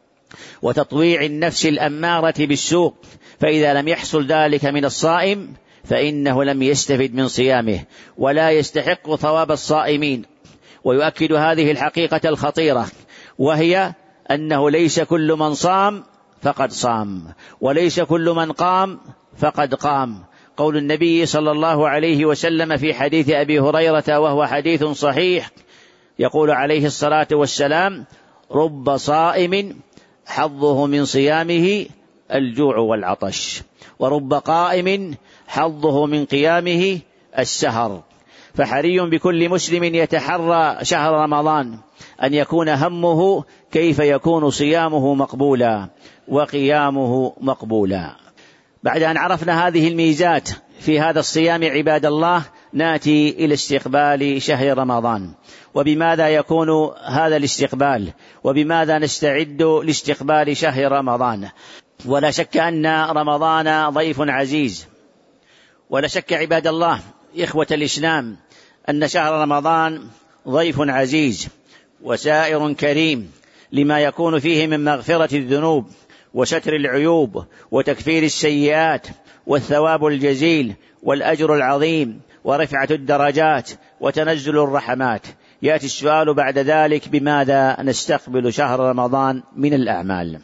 وتطويع النفس الأمارة بالسوء. فإذا لم يحصل ذلك من الصائم فإنه لم يستفد من صيامه ولا يستحق ثواب الصائمين. ويؤكد هذه الحقيقة الخطيرة، وهي أنه ليس كل من صام فقد صام، وليس كل من قام فقد قام. قول النبي صلى الله عليه وسلم في حديث أبي هريرة وهو حديث صحيح، يقول عليه الصلاة والسلام: رب صائم حظه من صيامه الجوع والعطش، ورب قائم حظه من قيامه السهر. فحري بكل مسلم يتحرى شهر رمضان أن يكون همه كيف يكون صيامه مقبولا وقيامه مقبولا. بعد أن عرفنا هذه الميزات في هذا الصيام عباد الله، نأتي إلى استقبال شهر رمضان. وبماذا يكون هذا الاستقبال؟ وبماذا نستعد لاستقبال شهر رمضان؟ ولا شك أن رمضان ضيف عزيز، ولا شك عباد الله إخوة الإسلام أن شهر رمضان ضيف عزيز وسائر كريم، لما يكون فيه من مغفرة الذنوب وستر العيوب وتكفير السيئات والثواب الجزيل والأجر العظيم ورفعة الدرجات وتنزل الرحمات. يأتي السؤال بعد ذلك: بماذا نستقبل شهر رمضان من الأعمال؟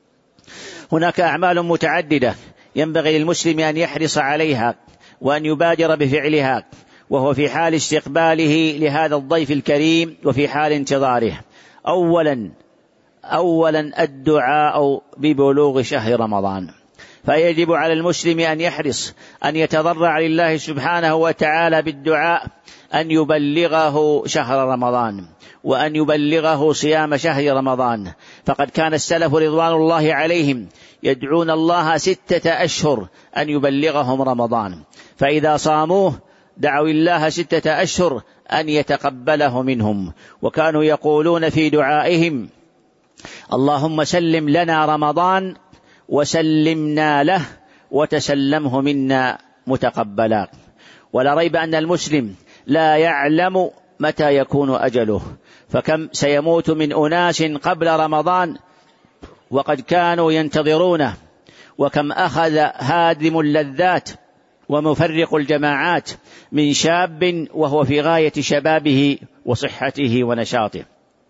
هناك أعمال متعددة ينبغي للمسلم أن يحرص عليها وأن يبادر بفعلها وهو في حال استقباله لهذا الضيف الكريم وفي حال انتظاره. أولا أولا الدعاء ببلوغ شهر رمضان، فيجب على المسلم أن يحرص أن يتضرع لله سبحانه وتعالى بالدعاء أن يبلغه شهر رمضان وأن يبلغه صيام شهر رمضان. فقد كان السلف رضوان الله عليهم يدعون الله ستة أشهر أن يبلغهم رمضان، فإذا صاموه دعوا الله ستة أشهر أن يتقبله منهم. وكانوا يقولون في دعائهم: اللهم سلم لنا رمضان وسلمنا له وتسلمه منا متقبلا. ولا ريب أن المسلم لا يعلم متى يكون أجله، فكم سيموت من أناس قبل رمضان وقد كانوا ينتظرونه، وكم أخذ هادم اللذات ومفرق الجماعات من شاب وهو في غاية شبابه وصحته ونشاطه.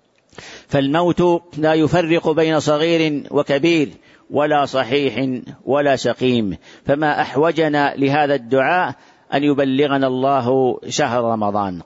فالموت لا يفرق بين صغير وكبير ولا صحيح ولا سقيم، فما أحوجنا لهذا الدعاء أن يبلغنا الله شهر رمضان.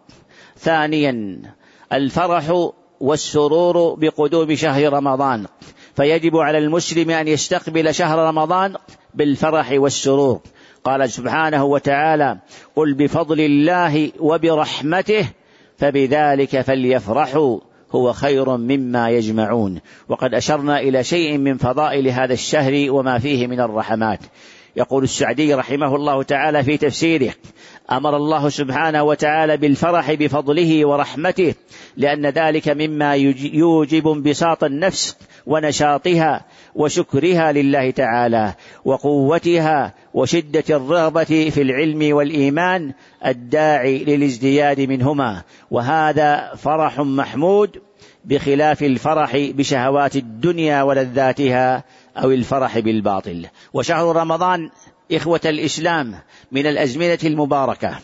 ثانيا الفرح والسرور بقدوم شهر رمضان، فيجب على المسلم أن يستقبل شهر رمضان بالفرح والسرور. قال سبحانه وتعالى: قل بفضل الله وبرحمته فبذلك فليفرحوا هو خير مما يجمعون. وقد أشرنا إلى شيء من فضائل هذا الشهر وما فيه من الرحمات. يقول السعدي رحمه الله تعالى في تفسيره: أمر الله سبحانه وتعالى بالفرح بفضله ورحمته، لأن ذلك مما يوجب انبساط النفس ونشاطها وشكرها لله تعالى وقوتها وشدة الرغبة في العلم والإيمان الداعي للازدياد منهما، وهذا فرح محمود بخلاف الفرح بشهوات الدنيا ولذاتها أو الفرح بالباطل. وشهر رمضان إخوة الإسلام من الأزمنة المباركة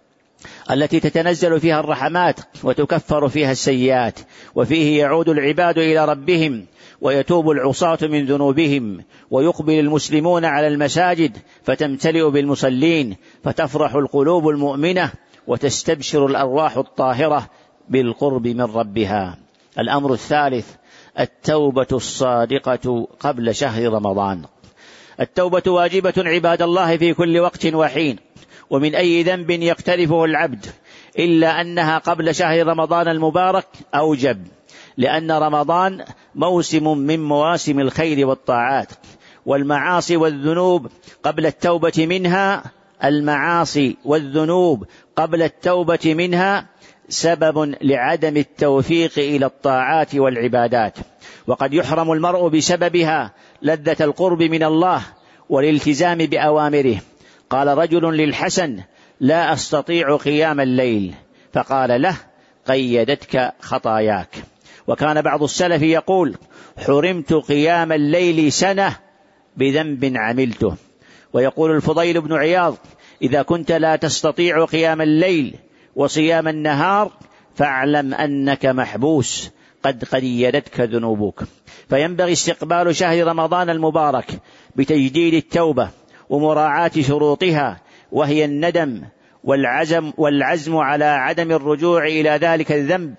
التي تتنزل فيها الرحمات وتكفر فيها السيئات، وفيه يعود العباد إلى ربهم ويتوب العصاة من ذنوبهم، ويقبل المسلمون على المساجد فتمتلئ بالمصلين، فتفرح القلوب المؤمنة وتستبشر الأرواح الطاهرة بالقرب من ربها. الأمر الثالث التوبة الصادقة قبل شهر رمضان. التوبة واجبة عباد الله في كل وقت وحين، ومن أي ذنب يقترفه العبد، إلا أنها قبل شهر رمضان المبارك أوجب، لأن رمضان موسم من مواسم الخير والطاعات، والمعاصي والذنوب قبل التوبة منها المعاصي والذنوب قبل التوبة منها سبب لعدم التوفيق إلى الطاعات والعبادات، وقد يحرم المرء بسببها لذة القرب من الله والالتزام بأوامره. قال رجل للحسن: لا أستطيع قيام الليل، فقال له: قيدتك خطاياك. وكان بعض السلف يقول: حرمت قيام الليل سنة بذنب عملته. ويقول الفضيل بن عياض: إذا كنت لا تستطيع قيام الليل وصيام النهار فاعلم أنك محبوس قد قيدتك ذنوبك. فينبغي استقبال شهر رمضان المبارك بتجديد التوبة ومراعاة شروطها، وهي الندم والعزم والعزم على عدم الرجوع إلى ذلك الذنب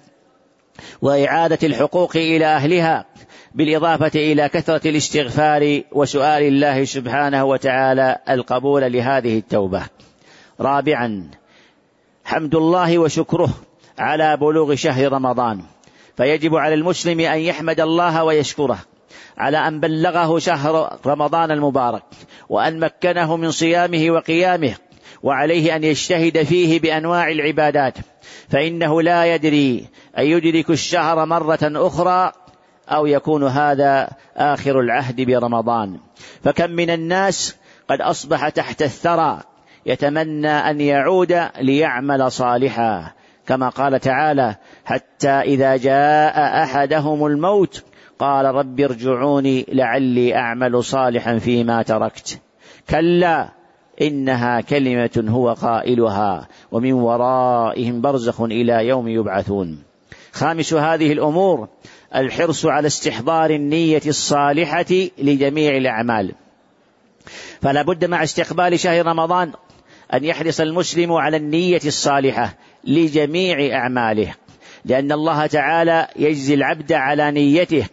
وإعادة الحقوق إلى أهلها، بالإضافة إلى كثرة الاستغفار وسؤال الله سبحانه وتعالى القبول لهذه التوبة. رابعا حمد الله وشكره على بلوغ شهر رمضان، فيجب على المسلم أن يحمد الله ويشكره على أن بلغه شهر رمضان المبارك، وأن مكنه من صيامه وقيامه، وعليه أن يجتهد فيه بأنواع العبادات، فإنه لا يدري أن يدرك الشهر مرة أخرى أو يكون هذا آخر العهد برمضان. فكم من الناس قد أصبح تحت الثرى يتمنى أن يعود ليعمل صالحا، كما قال تعالى: حتى إذا جاء أحدهم الموت قال رب ارجعوني لعلي أعمل صالحا فيما تركت. كلا إنها كلمة هو قائلها ومن ورائهم برزخ إلى يوم يبعثون. خامس هذه الأمور الحرص على استحضار النية الصالحة لجميع الأعمال، فلا بد مع استقبال شهر رمضان أن يحرص المسلم على النية الصالحة لجميع أعماله، لأن الله تعالى يجزي العبد على نيته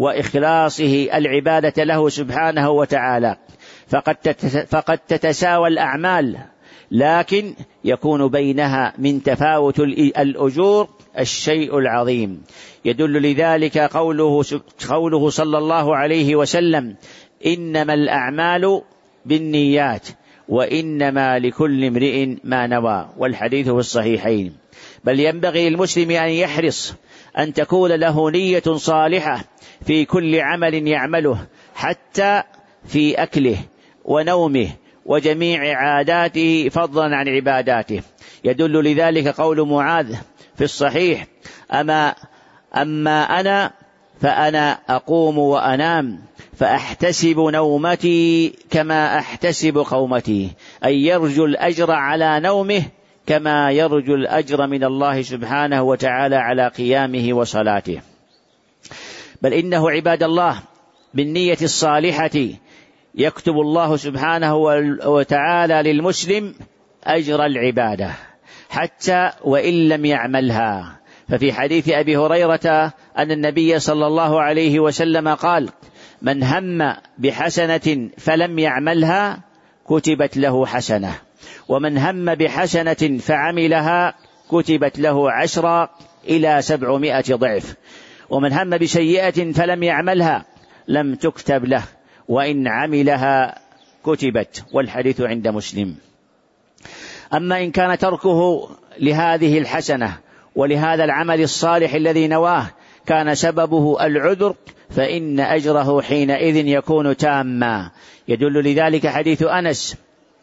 وإخلاصه العبادة له سبحانه وتعالى. فقد فقد تتساوى الأعمال، لكن يكون بينها من تفاوت الأجور الشيء العظيم. يدل لذلك قوله قوله صلى الله عليه وسلم: إنما الأعمال بالنيات وإنما لكل امرئ ما نوى، والحديث في الصحيحين. بل ينبغي للمسلم أن يحرص أن تكون له نية صالحة في كل عمل يعمله، حتى في أكله ونومه وجميع عاداته فضلا عن عباداته. يدل لذلك قول معاذ في الصحيح: أما, أما أنا فأنا أقوم وأنام، فأحتسب نومتي كما أحتسب قومتي، أي يرجو الأجر على نومه كما يرجو الأجر من الله سبحانه وتعالى على قيامه وصلاته. بل إنه عباد الله بالنية الصالحة يكتب الله سبحانه وتعالى للمسلم أجر العبادة حتى وإن لم يعملها. ففي حديث أبي هريرة أن النبي صلى الله عليه وسلم قال: من هم بحسنة فلم يعملها كتبت له حسنة، ومن هم بحسنة فعملها كتبت له عشرة إلى سبعمائة ضعف، ومن هم بسيئة فلم يعملها لم تكتب له، وإن عملها كتبت. والحديث عند مسلم. أما إن كان تركه لهذه الحسنة ولهذا العمل الصالح الذي نواه كان سببه العذر فإن أجره حينئذ يكون تاما. يدل لذلك حديث أنس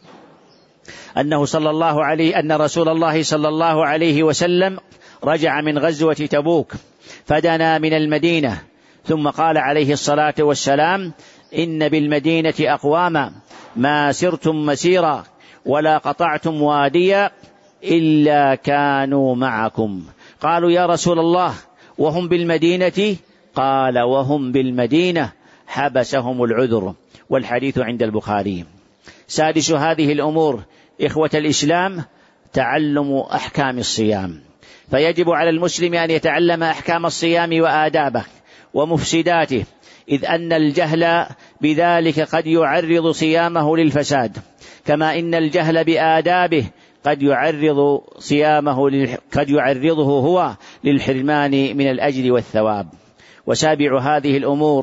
أنه صلى الله عليه أن رسول الله صلى الله عليه وسلم رجع من غزوة تبوك فدنا من المدينة، ثم قال عليه الصلاة والسلام: إن بالمدينة أقواما ما سرتم مسيرا ولا قطعتم واديا إلا كانوا معكم. قالوا: يا رسول الله وهم بالمدينة؟ قال: وهم بالمدينة حبسهم العذر. والحديث عند البخاري. سادس هذه الأمور إخوة الإسلام تعلم أحكام الصيام، فيجب على المسلم أن يتعلم أحكام الصيام وآدابه ومفسداته، إذ أن الجهل بذلك قد يعرض صيامه للفساد، كما إن الجهل بآدابه قد يعرض صيامه قد يعرضه هو للحرمان من الأجر والثواب. وسابع هذه الأمور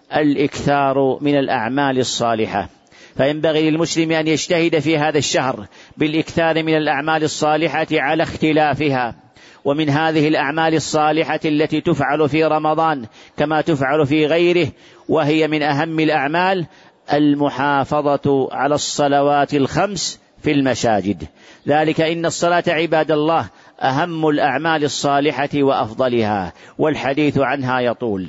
الإكثار من الأعمال الصالحة، فينبغي للمسلم أن يجتهد في هذا الشهر بالإكثار من الأعمال الصالحة على اختلافها. ومن هذه الأعمال الصالحة التي تفعل في رمضان كما تفعل في غيره، وهي من أهم الأعمال المحافظة على الصلوات الخمس في المساجد، ذلك إن الصلاة عباد الله أهم الأعمال الصالحة وأفضلها، والحديث عنها يطول.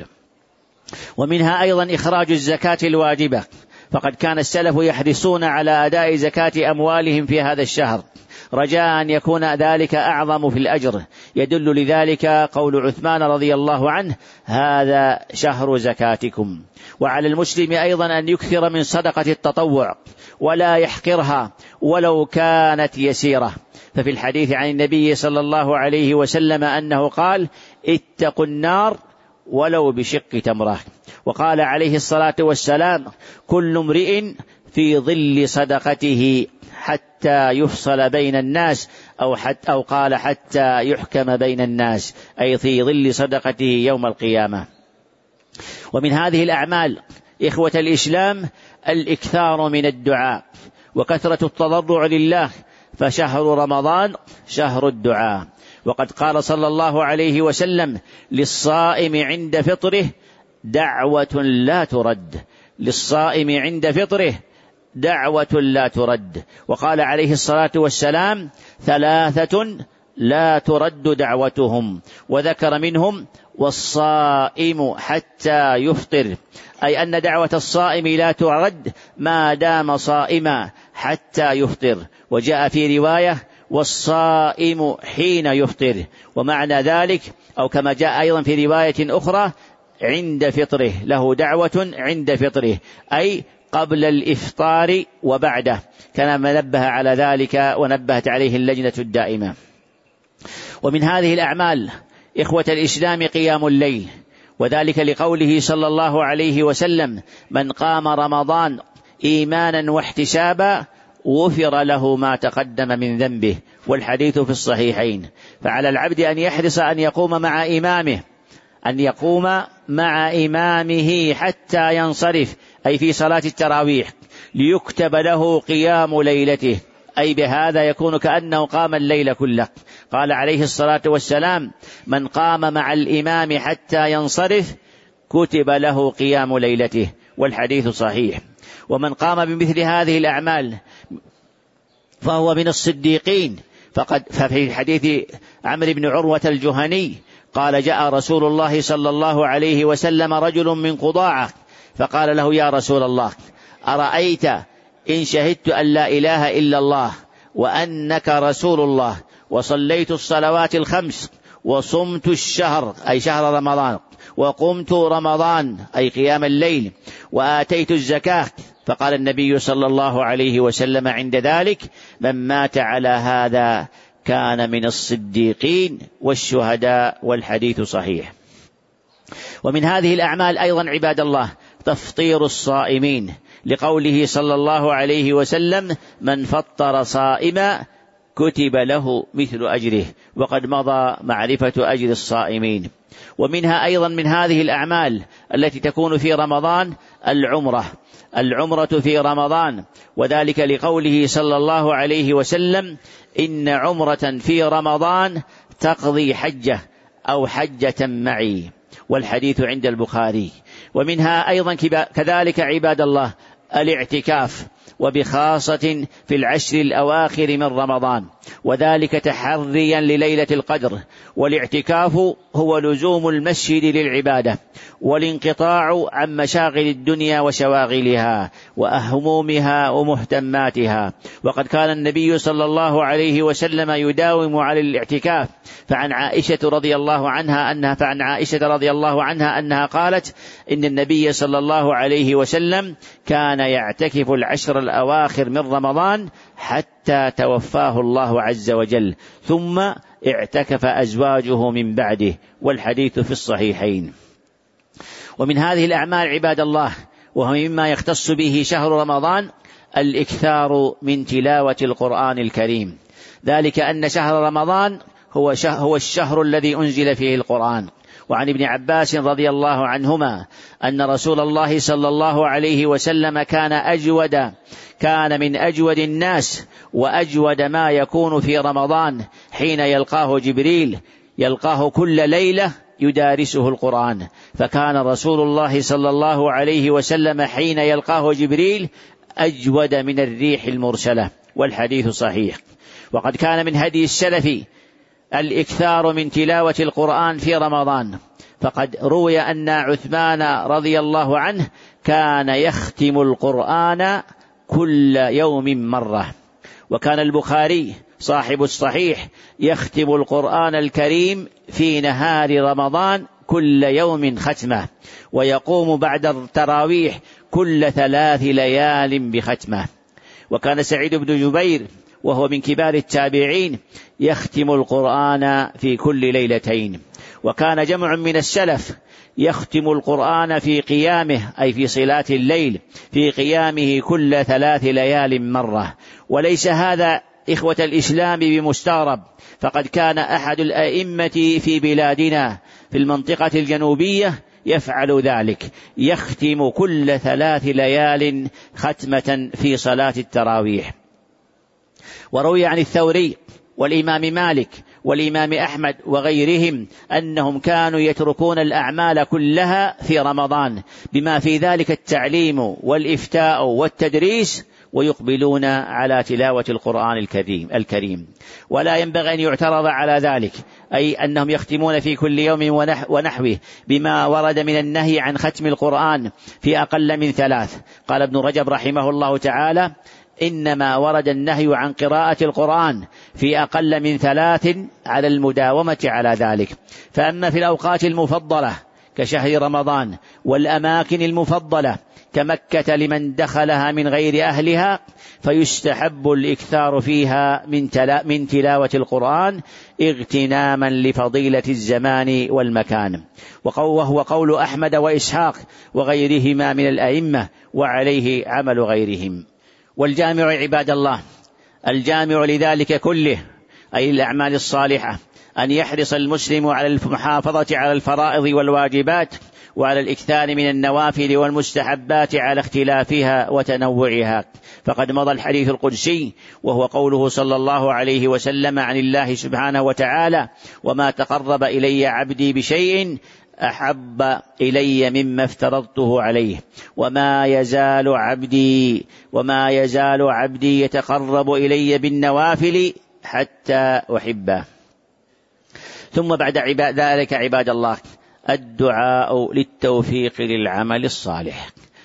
ومنها أيضا إخراج الزكاة الواجبة، فقد كان السلف يحرصون على أداء زكاة أموالهم في هذا الشهر رجاء أن يكون ذلك أعظم في الأجر. يدل لذلك قول عثمان رضي الله عنه: هذا شهر زكاتكم. وعلى المسلم أيضا أن يكثر من صدقة التطوع ولا يحقرها ولو كانت يسيرة، ففي الحديث عن النبي صلى الله عليه وسلم أنه قال: اتقوا النار ولو بشق تمرة. وقال عليه الصلاة والسلام: كل امرئ في ظل صدقته حتى يفصل بين الناس، أو, حتى أو قال حتى يحكم بين الناس، أي في ظل صدقته يوم القيامة. ومن هذه الأعمال إخوة الإسلام الإكثار من الدعاء وكثرة التضرع لله، فشهر رمضان شهر الدعاء. وقد قال صلى الله عليه وسلم: للصائم عند فطره دعوة لا ترد، للصائم عند فطره دعوة لا ترد. وقال عليه الصلاة والسلام: ثلاثة لا ترد دعوتهم، وذكر منهم: والصائم حتى يفطر، أي أن دعوة الصائم لا ترد ما دام صائما حتى يفطر. وجاء في رواية: والصائم حين يفطر، ومعنى ذلك أو كما جاء أيضا في رواية أخرى: عند فطره، له دعوة عند فطره، أي قبل الإفطار وبعده، كما نبه على ذلك ونبهت عليه اللجنة الدائمة. ومن هذه الأعمال إخوة الإسلام قيام الليل، وذلك لقوله صلى الله عليه وسلم: من قام رمضان إيمانا واحتسابا غفر له ما تقدم من ذنبه. والحديث في الصحيحين. فعلى العبد أن يحرص أن يقوم مع إمامه أن يقوم مع إمامه حتى ينصرف، أي في صلاة التراويح، ليكتب له قيام ليلته، أي بهذا يكون كأنه قام الليل كله. قال عليه الصلاة والسلام: من قام مع الإمام حتى ينصرف كتب له قيام ليلته. والحديث صحيح. ومن قام بمثل هذه الأعمال فهو من الصديقين، فقد ففي حديث عمرو بن عروة الجهني قال: جاء رسول الله صلى الله عليه وسلم رجل من قضاعة فقال له: يا رسول الله، أرأيت إن شهدت أن لا إله إلا الله وأنك رسول الله وصليت الصلوات الخمس وصمت الشهر أي شهر رمضان وقمت رمضان أي قيام الليل وآتيت الزكاة. فقال النبي صلى الله عليه وسلم عند ذلك: من مات على هذا كان من الصديقين والشهداء. والحديث صحيح. ومن هذه الأعمال أيضا عباد الله تفطير الصائمين، لقوله صلى الله عليه وسلم: من فطر صائما كتب له مثل أجره. وقد مضى معرفة أجر الصائمين. ومنها أيضا من هذه الأعمال التي تكون في رمضان العمرة العمرة في رمضان، وذلك لقوله صلى الله عليه وسلم: إن عمرة في رمضان تقضي حجة أو حجة معي. والحديث عند البخاري. ومنها أيضا كذلك عباد الله الاعتكاف، وبخاصة في العشر الأواخر من رمضان، وذلك تحريا لليلة القدر. والاعتكاف هو لزوم المسجد للعبادة والانقطاع عن مشاغل الدنيا وشواغلها وأهمومها ومهتماتها. وقد كان النبي صلى الله عليه وسلم يداوم على الاعتكاف. فعن عائشة رضي الله عنها أنها فعن عائشة رضي الله عنها أنها قالت: إن النبي صلى الله عليه وسلم كان يعتكف العشر الأواخر من رمضان حتى توفاه الله عز وجل، ثم اعتكف أزواجه من بعده. والحديث في الصحيحين. ومن هذه الأعمال عباد الله وهو مما يختص به شهر رمضان الإكثار من تلاوة القرآن الكريم، ذلك أن شهر رمضان هو هو الشهر الذي أنزل فيه القرآن. وعن ابن عباس رضي الله عنهما أن رسول الله صلى الله عليه وسلم كان أجود كان من أجود الناس وأجود ما يكون في رمضان حين يلقاه جبريل، يلقاه كل ليلة يدارسه القرآن. فكان رسول الله صلى الله عليه وسلم حين يلقاه جبريل أجود من الريح المرسلة. والحديث صحيح. وقد كان من هدي السلف الإكثار من تلاوة القرآن في رمضان، فقد روي أن عثمان رضي الله عنه كان يختم القرآن كل يوم مرة. وكان البخاري صاحب الصحيح يختم القرآن الكريم في نهار رمضان كل يوم ختمة، ويقوم بعد التراويح كل ثلاث ليال بختمة. وكان سعيد بن جبير وهو من كبار التابعين يختم القرآن في كل ليلتين. وكان جمع من السلف يختم القرآن في قيامه أي في صلاة الليل في قيامه كل ثلاث ليال مرة. وليس هذا إخوة الإسلام بمستغرب، فقد كان أحد الأئمة في بلادنا في المنطقة الجنوبية يفعل ذلك، يختم كل ثلاث ليال ختمة في صلاة التراويح. وروي عن الثوري والإمام مالك والإمام أحمد وغيرهم أنهم كانوا يتركون الأعمال كلها في رمضان بما في ذلك التعليم والإفتاء والتدريس، ويقبلون على تلاوة القرآن الكريم الكريم ولا ينبغي أن يعترض على ذلك، أي أنهم يختمون في كل يوم ونحوه بما ورد من النهي عن ختم القرآن في أقل من ثلاث. قال ابن رجب رحمه الله تعالى: إنما ورد النهي عن قراءة القرآن في أقل من ثلاث على المداومة على ذلك. فأما في الأوقات المفضلة كشهر رمضان والأماكن المفضلة كمكة لمن دخلها من غير أهلها فيستحب الإكثار فيها من, تلا من تلاوة القرآن اغتناما لفضيلة الزمان والمكان، وهو قول أحمد وإسحاق وغيرهما من الأئمة، وعليه عمل غيرهم. والجامع عباد الله الجامع لذلك كله أي الأعمال الصالحة أن يحرص المسلم على المحافظة على الفرائض والواجبات وعلى الإكثار من النوافل والمستحبات على اختلافها وتنوعها. فقد مضى الحديث القدسي وهو قوله صلى الله عليه وسلم عن الله سبحانه وتعالى: وما تقرب إلي عبدي بشيء أحب إلي مما افترضته عليه وما يزال عبدي وما يزال عبدي يتقرب إلي بالنوافل حتى أحبه. ثم بعد عباد ذلك عباد الله الدعاء للتوفيق للعمل الصالح،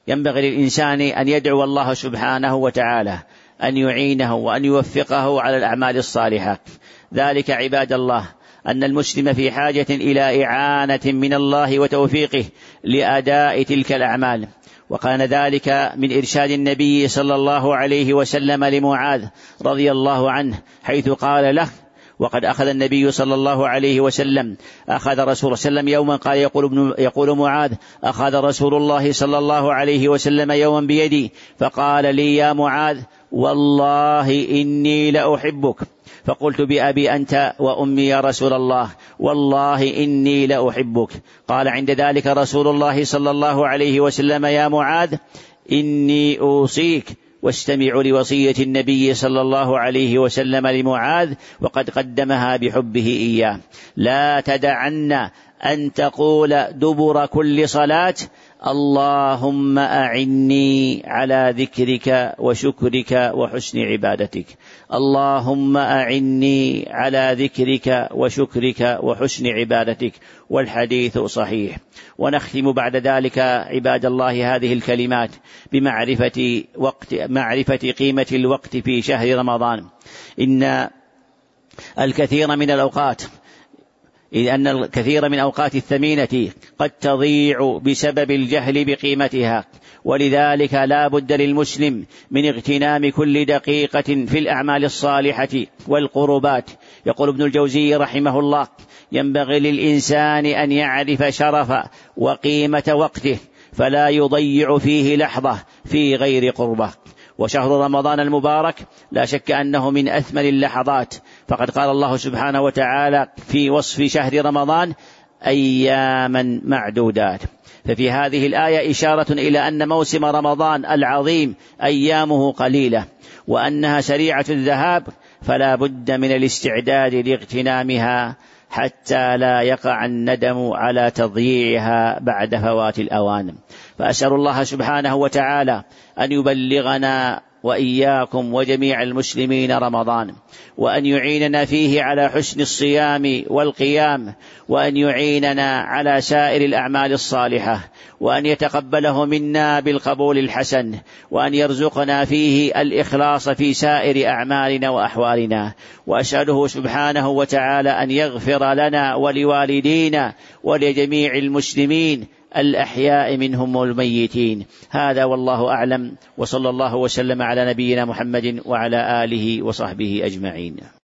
ينبغي للإنسان أن يدعو الله سبحانه وتعالى أن يعينه وأن يوفقه على الأعمال الصالحة. ذلك عباد الله أن المسلم في حاجة إلى إعانة من الله وتوفيقه لأداء تلك الأعمال، وكان ذلك من إرشاد النبي صلى الله عليه وسلم لمعاذ رضي الله عنه، حيث قال له: وقد أخذ النبي صلى الله عليه وسلم أخذ رسول الله صلى الله عليه وسلم يوما، قال يقول, ابن يقول معاذ: أخذ رسول الله صلى الله عليه وسلم يوما بيدي فقال لي: يا معاذ والله إني لأحبك. فقلت: بأبي أنت وأمي يا رسول الله، والله إني لأحبك. قال عند ذلك رسول الله صلى الله عليه وسلم: يا معاذ إني أوصيك، واستمع لوصية النبي صلى الله عليه وسلم لمعاذ، وقد قدمها بحبه إياه: لا تدعن أن تقول دبر كل صلاة: اللهم أعني على ذكرك وشكرك وحسن عبادتك. اللهم أعني على ذكرك وشكرك وحسن عبادتك. والحديث صحيح. ونختم بعد ذلك عباد الله هذه الكلمات بمعرفة وقت معرفة قيمة الوقت في شهر رمضان. إن الكثير من الأوقات إذ أن الكثير من أوقات الثمينة قد تضيع بسبب الجهل بقيمتها، ولذلك لا بد للمسلم من اغتنام كل دقيقة في الأعمال الصالحة والقربات. يقول ابن الجوزي رحمه الله: ينبغي للإنسان أن يعرف شرف وقيمة وقته، فلا يضيع فيه لحظة في غير قربة. وشهر رمضان المبارك لا شك أنه من أثمن اللحظات، فقد قال الله سبحانه وتعالى في وصف شهر رمضان: أياما معدودات. ففي هذه الآية إشارة إلى أن موسم رمضان العظيم أيامه قليلة وأنها سريعة الذهاب، فلا بد من الاستعداد لاغتنامها حتى لا يقع الندم على تضييعها بعد فوات الأوان. فأسأل الله سبحانه وتعالى أن يبلغنا وإياكم وجميع المسلمين رمضان، وأن يعيننا فيه على حسن الصيام والقيام، وأن يعيننا على سائر الأعمال الصالحة، وأن يتقبله منا بالقبول الحسن، وأن يرزقنا فيه الإخلاص في سائر أعمالنا وأحوالنا. وأسأله سبحانه وتعالى أن يغفر لنا ولوالدينا ولجميع المسلمين الأحياء منهم والميتين. هذا والله أعلم، وصلى الله وسلم على نبينا محمد وعلى آله وصحبه أجمعين.